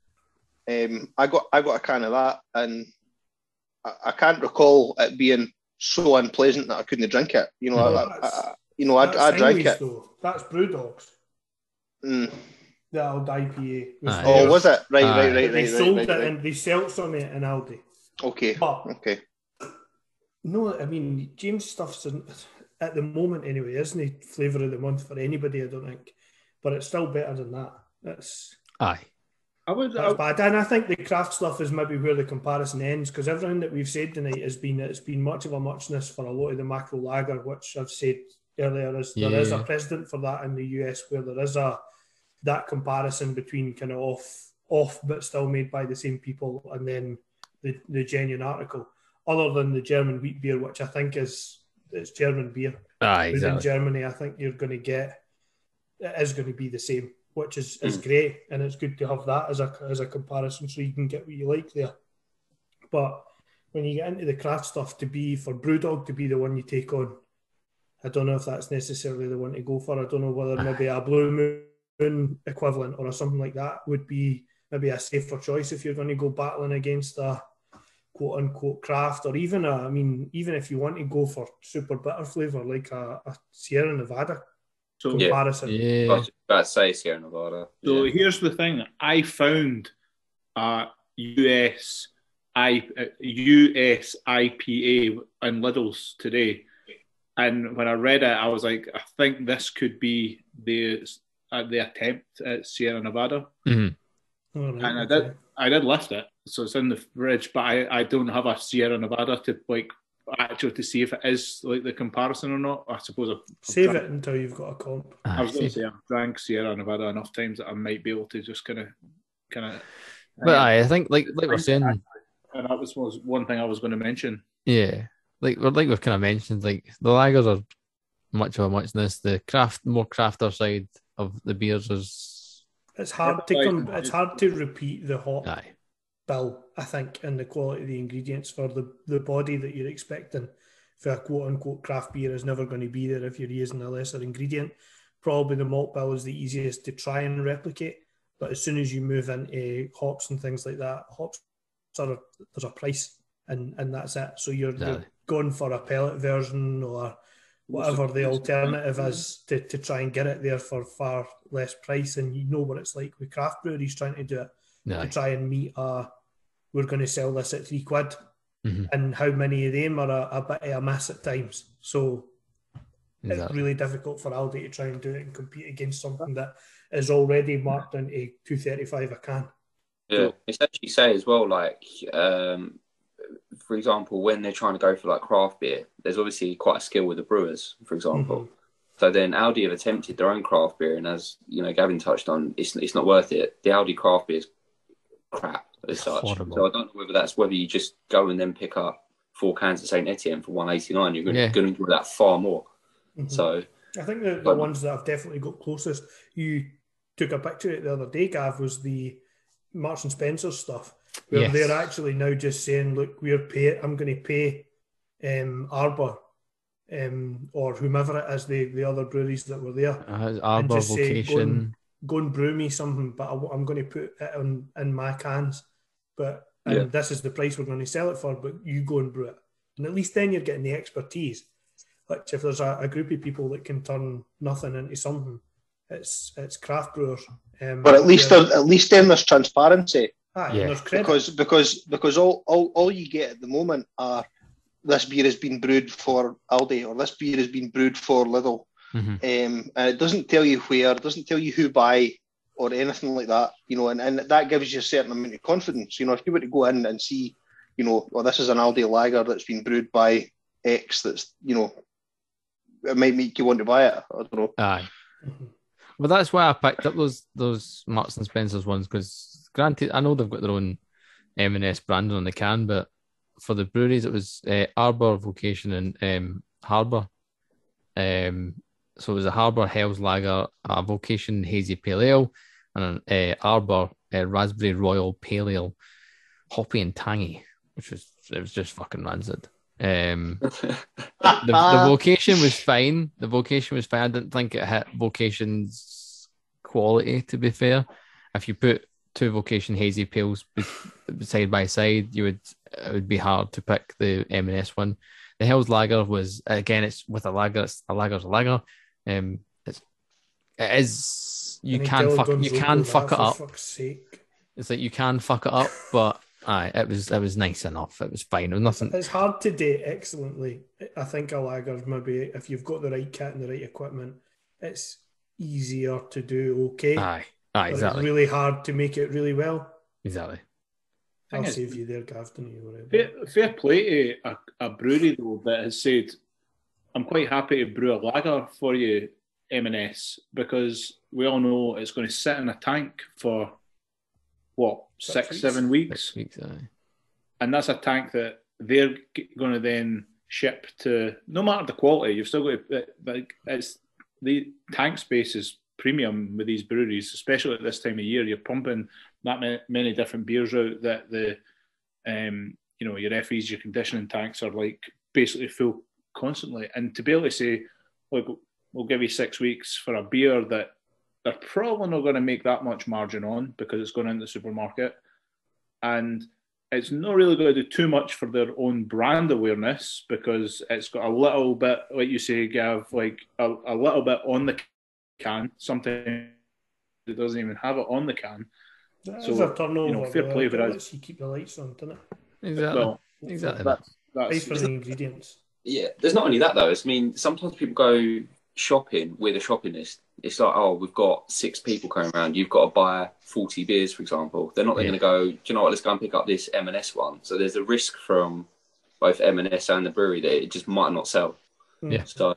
A, um, I got I got a can of that, and I, I can't recall it being so unpleasant that I couldn't drink it. You know, No, I, I, that's- I, you know, I, That's I drank Heinleys, it. though. That's Brewdogs. Mm. The old I P A. Was Aye. Oh, theirs. was it? Right, Aye. right, right, But they right, sold right, it right, right. and they sell some of it in Aldi. Okay, But okay. no, I mean James stuff's in, at the moment anyway, isn't he? Flavour of the month for anybody, I don't think. But it's still better than that. That's Aye. I would. that's I, bad. And I think the craft stuff is maybe where the comparison ends, because everything that we've said tonight has been it's been much of a muchness for a lot of the macro lager, which I've said earlier is there is a Yeah. precedent for that in the U S where there is a that comparison between kind of off off but still made by the same people and then the, the genuine article. Other than the German wheat beer, which I think is it's German beer. Aye, Within exactly. Germany, I think you're going to get it is going to be the same, which is, is Mm. great, and it's good to have that as a as a comparison, so you can get what you like there. But when you get into the craft stuff, to be for Brewdog to be the one you take on, I don't know if that's necessarily the one to go for. I don't know whether maybe a Blue Moon equivalent or something like that would be maybe a safer choice if you're going to go battling against a quote unquote craft, or even a, I mean, even if you want to go for super bitter flavour like a, a Sierra Nevada so Yeah. comparison. I Yeah. was about to say Sierra Nevada. So Yeah. here's the thing: I found a U S I uh, U S I P A in Lidl's today, and when I read it, I was like, I think this could be the uh, the attempt at Sierra Nevada, Mhm. All right, and I okay. did I did lift it, so it's in the fridge, but I, I don't have a Sierra Nevada to like actually to see if it is like the comparison or not. I suppose I've, I've Save drank- it until you've got a comp. I was Aye, going to see. say I've drank Sierra Nevada enough times that I might be able to just kind of kind of. But aye, I think like like we're saying, And that was, was one thing I was going to mention. yeah, like we're like we've kind of mentioned, like the lagers are much of a muchness. The craft, more crafter side of the beers is It's hard to come. It's hard to repeat the hop aye, bill, I think, and the quality of the ingredients for the, the body that you're expecting for a quote unquote craft beer is never going to be there if you're using a lesser ingredient. Probably the malt bill is the easiest to try and replicate, but as soon as you move into hops and things like that, hops are there's a price, and and that's it. So you're, you're Exactly. going for a pellet version or whatever the alternative is to, to try and get it there for far less price. And you know what it's like with craft breweries trying to do it to aye. try and meet a we're going to sell this at three quid, Mhm. and how many of them are a, a bit of a mess at times. So it's Exactly. really difficult for Aldi to try and do it and compete against something that is already marked into two thirty five a can. Yeah, it's actually say as well, like, um, for example, when they're trying to go for like craft beer, there's obviously quite a skill with the brewers, for example. So then Audi have attempted their own craft beer, and as you know, Gavin touched on, it's it's not worth it. The Audi craft beer is crap as such. Horrible. So I don't know whether that's whether you just go and then pick up four cans of Saint Etienne for one eighty-nine. You're going, Yeah. going to enjoy that far more. Mm-hmm. So I think the, the but, ones that have definitely got closest, you took a picture of it the other day, Gav, was the Marks and Spencer stuff, where Yes. they're actually now just saying, look, we're pay, I'm going to pay um, Arbor um, or whomever it is, the, the other breweries that were there, Uh, Arbor just say, Vocation. go and, go and brew me something, but I, am going to put it on, in my cans. But and Yeah. this is the price we're going to sell it for, but you go and brew it. And at least then you're getting the expertise. Like if there's a, a group of people that can turn nothing into something, it's it's craft brewers. Um, But at least yeah. there, at least then there's transparency. Aye, Yeah. and there's credit. because because because all, all all you get at the moment are this beer has been brewed for Aldi or this beer has been brewed for Lidl, Mhm. um, and it doesn't tell you where, it doesn't tell you who by or anything like that, you know, and, and that gives you a certain amount of confidence. You know, if you were to go in and see, you know, well, this is an Aldi lager that's been brewed by X, that's, you know, it might make you want to buy it. I don't know. Aye. Well, that's why I picked up those those Marks and Spencer's ones, because granted, I know they've got their own M and S branding on the can, but for the breweries, it was uh, Arbor, Vocation, and um, Harbour. Um, so it was a Harbour Hell's Lager, a Vocation Hazy Pale Ale, and an uh, Arbor uh, Raspberry Royal Pale Ale, hoppy and tangy, which was it was just fucking rancid. Um, the, the Vocation was fine. The Vocation was fine. I didn't think it hit Vocation's quality, to be fair. If you put two Vocation Hazy Pales be- side by side, you would it would be hard to pick the M and S one. The Hell's Lager was, again, it's with a lager. It's a lager's a lager. Um, it's it is you Any can fuck Gilligan's you Road can with fuck that, it for up. fuck's sake. It's like you can fuck it up, but aye, it was it was nice enough. It was fine. It was nothing. It's hard to date excellently. I think a lager, maybe if you've got the right kit and the right equipment, it's easier to do okay. Aye, aye, But exactly, it's really hard to make it really well. exactly. I'll Thing is- save you there, Gav, don't you worry about Fair, it. fair play to a, a brewery though that has said, "I'm quite happy to brew a lager for you, M and S," because we all know it's going to sit in a tank for what Six six, weeks. seven weeks, Six weeks, aye. and that's a tank that they're going to then ship to. No matter the quality, you've still got to. Like it's the tank space is premium with these breweries, especially at this time of year. You're pumping that many, many different beers out that the, um, you know, your F Es, your conditioning tanks are like basically full constantly. And to be able to say, look, we'll give you six weeks for a beer that they're probably not going to make that much margin on because it's going into the supermarket, and it's not really going to do too much for their own brand awareness because it's got a little bit, like you say, Gav, like a, a little bit on the can, something that doesn't even have it on the can. That So, is a turnover. you know, fair but play it for us. lets you keep the lights on, doesn't it? Exactly, Well, exactly. that's, Pay that's for the ingredients. Yeah, there's not only that though. It's, I mean, sometimes people go shopping with a shopping list. It's like, oh, we've got six people coming around. You've got to buy forty beers, for example. They're not Yeah. going to go, do you know what, let's go and pick up this M and S one. So there's a risk from both M and S and the brewery that it just might not sell. Yeah. So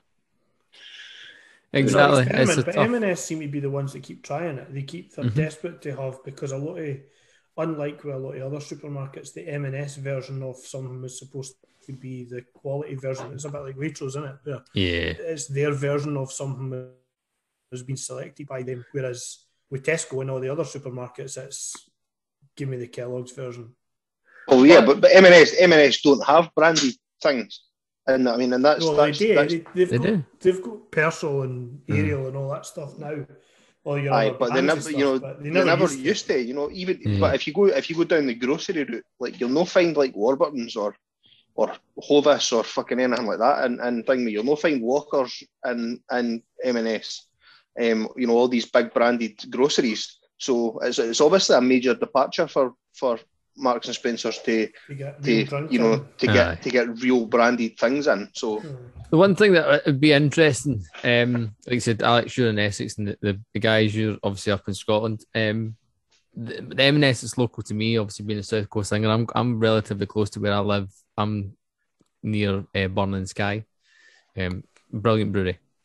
Exactly. Experiment, It's a but tough- M and S seem to be the ones that keep trying it. They keep, they're Mhm. desperate to have, because a lot of, unlike with a lot of other supermarkets, the M and S version of something was supposed to be the quality version. It's a bit like Waitrose, isn't it? Where yeah, it's their version of something that has been selected by them. Whereas with Tesco and all the other supermarkets, it's give me the Kellogg's version. Oh yeah, but, but M and S M and S don't have branded things, and I mean, and that's Well, that's, they do. that's They, they've They got do. they've got Persil and Ariel and all that stuff now. All your aye, other but they brands never, and stuff, you know, but they never, used, to. You know, even Yeah. but if you go if you go down the grocery route, like you'll not find like Warburtons or or Hovis or fucking anything like that, and and thing you'll not find Walkers and and M and S, um, you know, all these big branded groceries. So it's it's obviously a major departure for for Marks and Spencers to You get to real drunk you know in. to get Aye. to get real branded things in. So Hmm. the one thing that would be interesting, um, like I said, Alex, you're in Essex, and the, the, the guys, you're obviously up in Scotland. Um, the, the M and S is local to me, obviously being a South Coast thing, and I'm I'm relatively close to where I live. I'm near uh, Burn and Sky, um, brilliant brewery.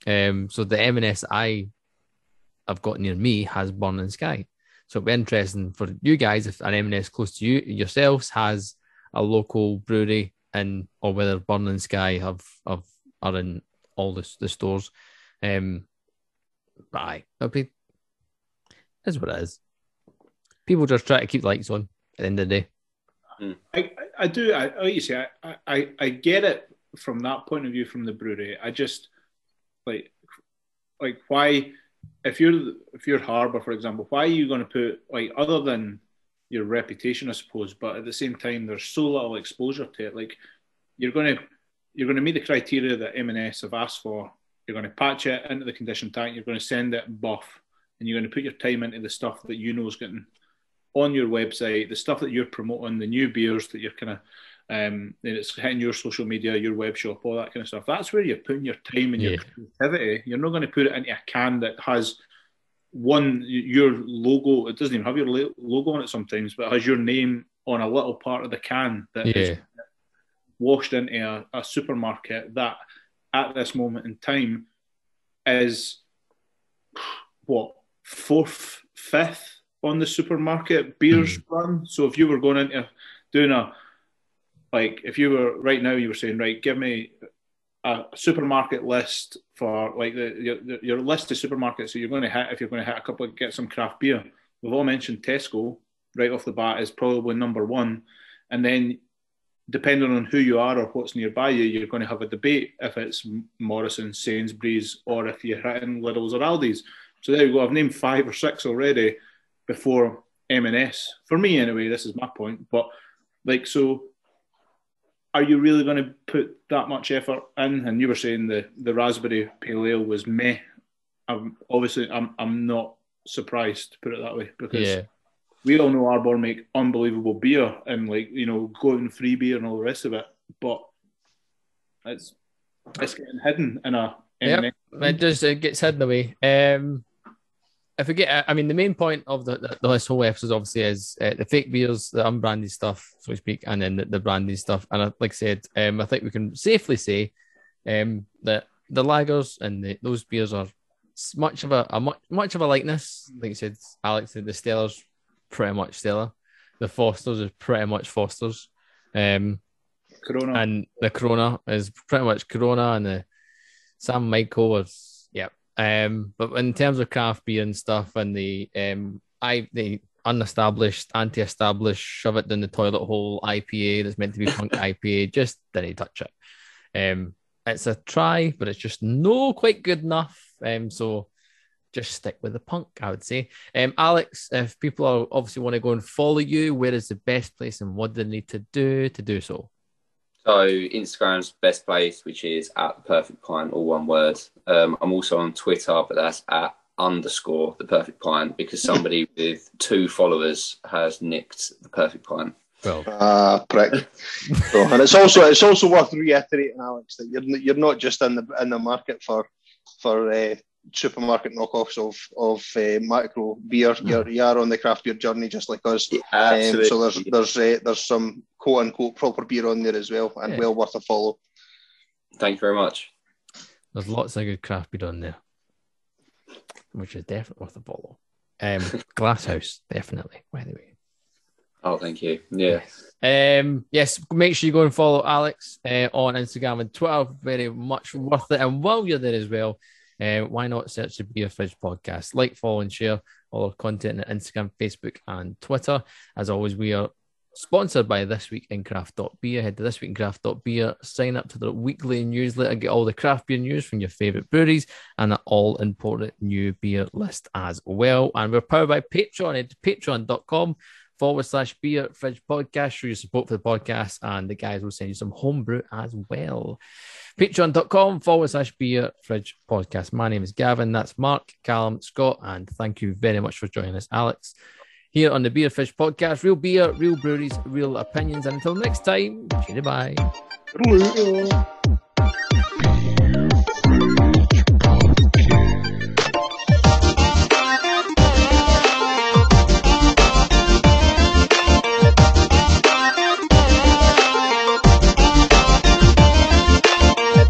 Um, so the M and S I I've got near me has Burn and Sky. So it'll be interesting for you guys if an M and S close to you yourselves has a local brewery, and or whether Burn and Sky have, have are in all the, the stores. Um, but aye, it'll be that's what it is. People just try to keep lights on at the end of the day. I, I, I do. I, like you say, I, I, I get it from that point of view from the brewery. I just like like why if you're if you're Harbour, for example, why are you going to put like other than your reputation, I suppose, but at the same time there's so little exposure to it. Like you're going to you're going to meet the criteria that M and S have asked for. You're going to patch it into the condition tank. You're going to send it buff, and you're going to put your time into the stuff that you know is getting on your website, the stuff that you're promoting, the new beers that you're kind of, um, it's hitting your social media, your web shop, all that kind of stuff. That's where you're putting your time and yeah. your creativity. You're not going to put it into a can that has one, your logo, it doesn't even have your logo on it sometimes, but it has your name on a little part of the can that yeah. is washed into a, a supermarket that at this moment in time is, what, fourth, fifth on the supermarket beers mm. run. So if you were going into doing a, like if you were right now, you were saying, right, give me a supermarket list for like the your, your list of supermarkets. So you're going to hit, if you're going to hit a couple of, get some craft beer. We've all mentioned Tesco right off the bat is probably number one. And then depending on who you are or what's nearby you, you're going to have a debate if it's Morrison's, Sainsbury's, or if you're hitting Lidl's or Aldi's. So there you go. I've named five or six already before M and S. For me, anyway, this is my point. But, like, so are you really going to put that much effort in? And you were saying the, the raspberry pale ale was meh. I'm, obviously, I'm I'm not surprised, to put it that way, because yeah. we all know Arbor make unbelievable beer and, like, you know, gluten-free beer and all the rest of it. But it's it's getting hidden in a M and S. Yep, it just it gets hidden away. Um, If we get, I mean, the main point of the, the, the this whole episode obviously is uh, the fake beers, the unbranded stuff, so to speak, and then the, the branded stuff. And I, like I said, um, I think we can safely say um, that the lagers and the, those beers are much of a, a much, much of a likeness. Like you said, Alex, the Stellar's pretty much Stellar. The Foster's is pretty much Foster's. Um, Corona. And the Corona is pretty much Corona, and the Sam Michael is, yeah. Um, but in terms of craft beer and stuff, and the um, I the unestablished, anti-established, shove it down the toilet hole I P A that's meant to be punk I P A, just didn't touch it. Um, it's a try, but it's just no quite good enough. Um, so just stick with the punk, I would say. Um, Alex, if people are obviously want to go and follow you, where is the best place and what do they need to do to do so? So Instagram's best place, which is at the perfect pint, all one word. Um, I'm also on Twitter, but that's at underscore the perfect pint because somebody with two followers has nicked the perfect pint. Well, ah, uh, prick. So, and it's also it's also worth reiterating, Alex, that you're you're not just in the in the market for for uh, supermarket knockoffs of of uh, macro beer. You're you are on the craft beer journey just like us. Yeah, absolutely. Um, so there's there's uh, there's some quote unquote proper beer on there as well, and yeah. well worth a follow. Thank you very much. There's lots of good craft beer on there, which is definitely worth a follow. Um, Glasshouse, definitely, by the way. Oh, thank you. Yeah. Um, yes, make sure you go and follow Alex uh, on Instagram and Twitter. Very much worth it. And while you're there as well, uh, why not search the Beer Fridge podcast? Like, follow, and share all our content on Instagram, Facebook, and Twitter. As always, we are sponsored by This Week in Craft dot Beer. Head to This Week in Craft dot Beer, sign up to the weekly newsletter, get all the craft beer news from your favourite breweries and an all-important new beer list as well. And we're powered by Patreon. Head to patreon.com forward slash Beer Fridge podcast. Show your support for the podcast, and the guys will send you some homebrew as well. Patreon.com forward slash Beer Fridge podcast. My name is Gavin. That's Mark, Callum, Scott, and thank you very much for joining us, Alex, here on the Beer Fridge podcast. Real beer, real breweries, real opinions. And until next time, goodbye.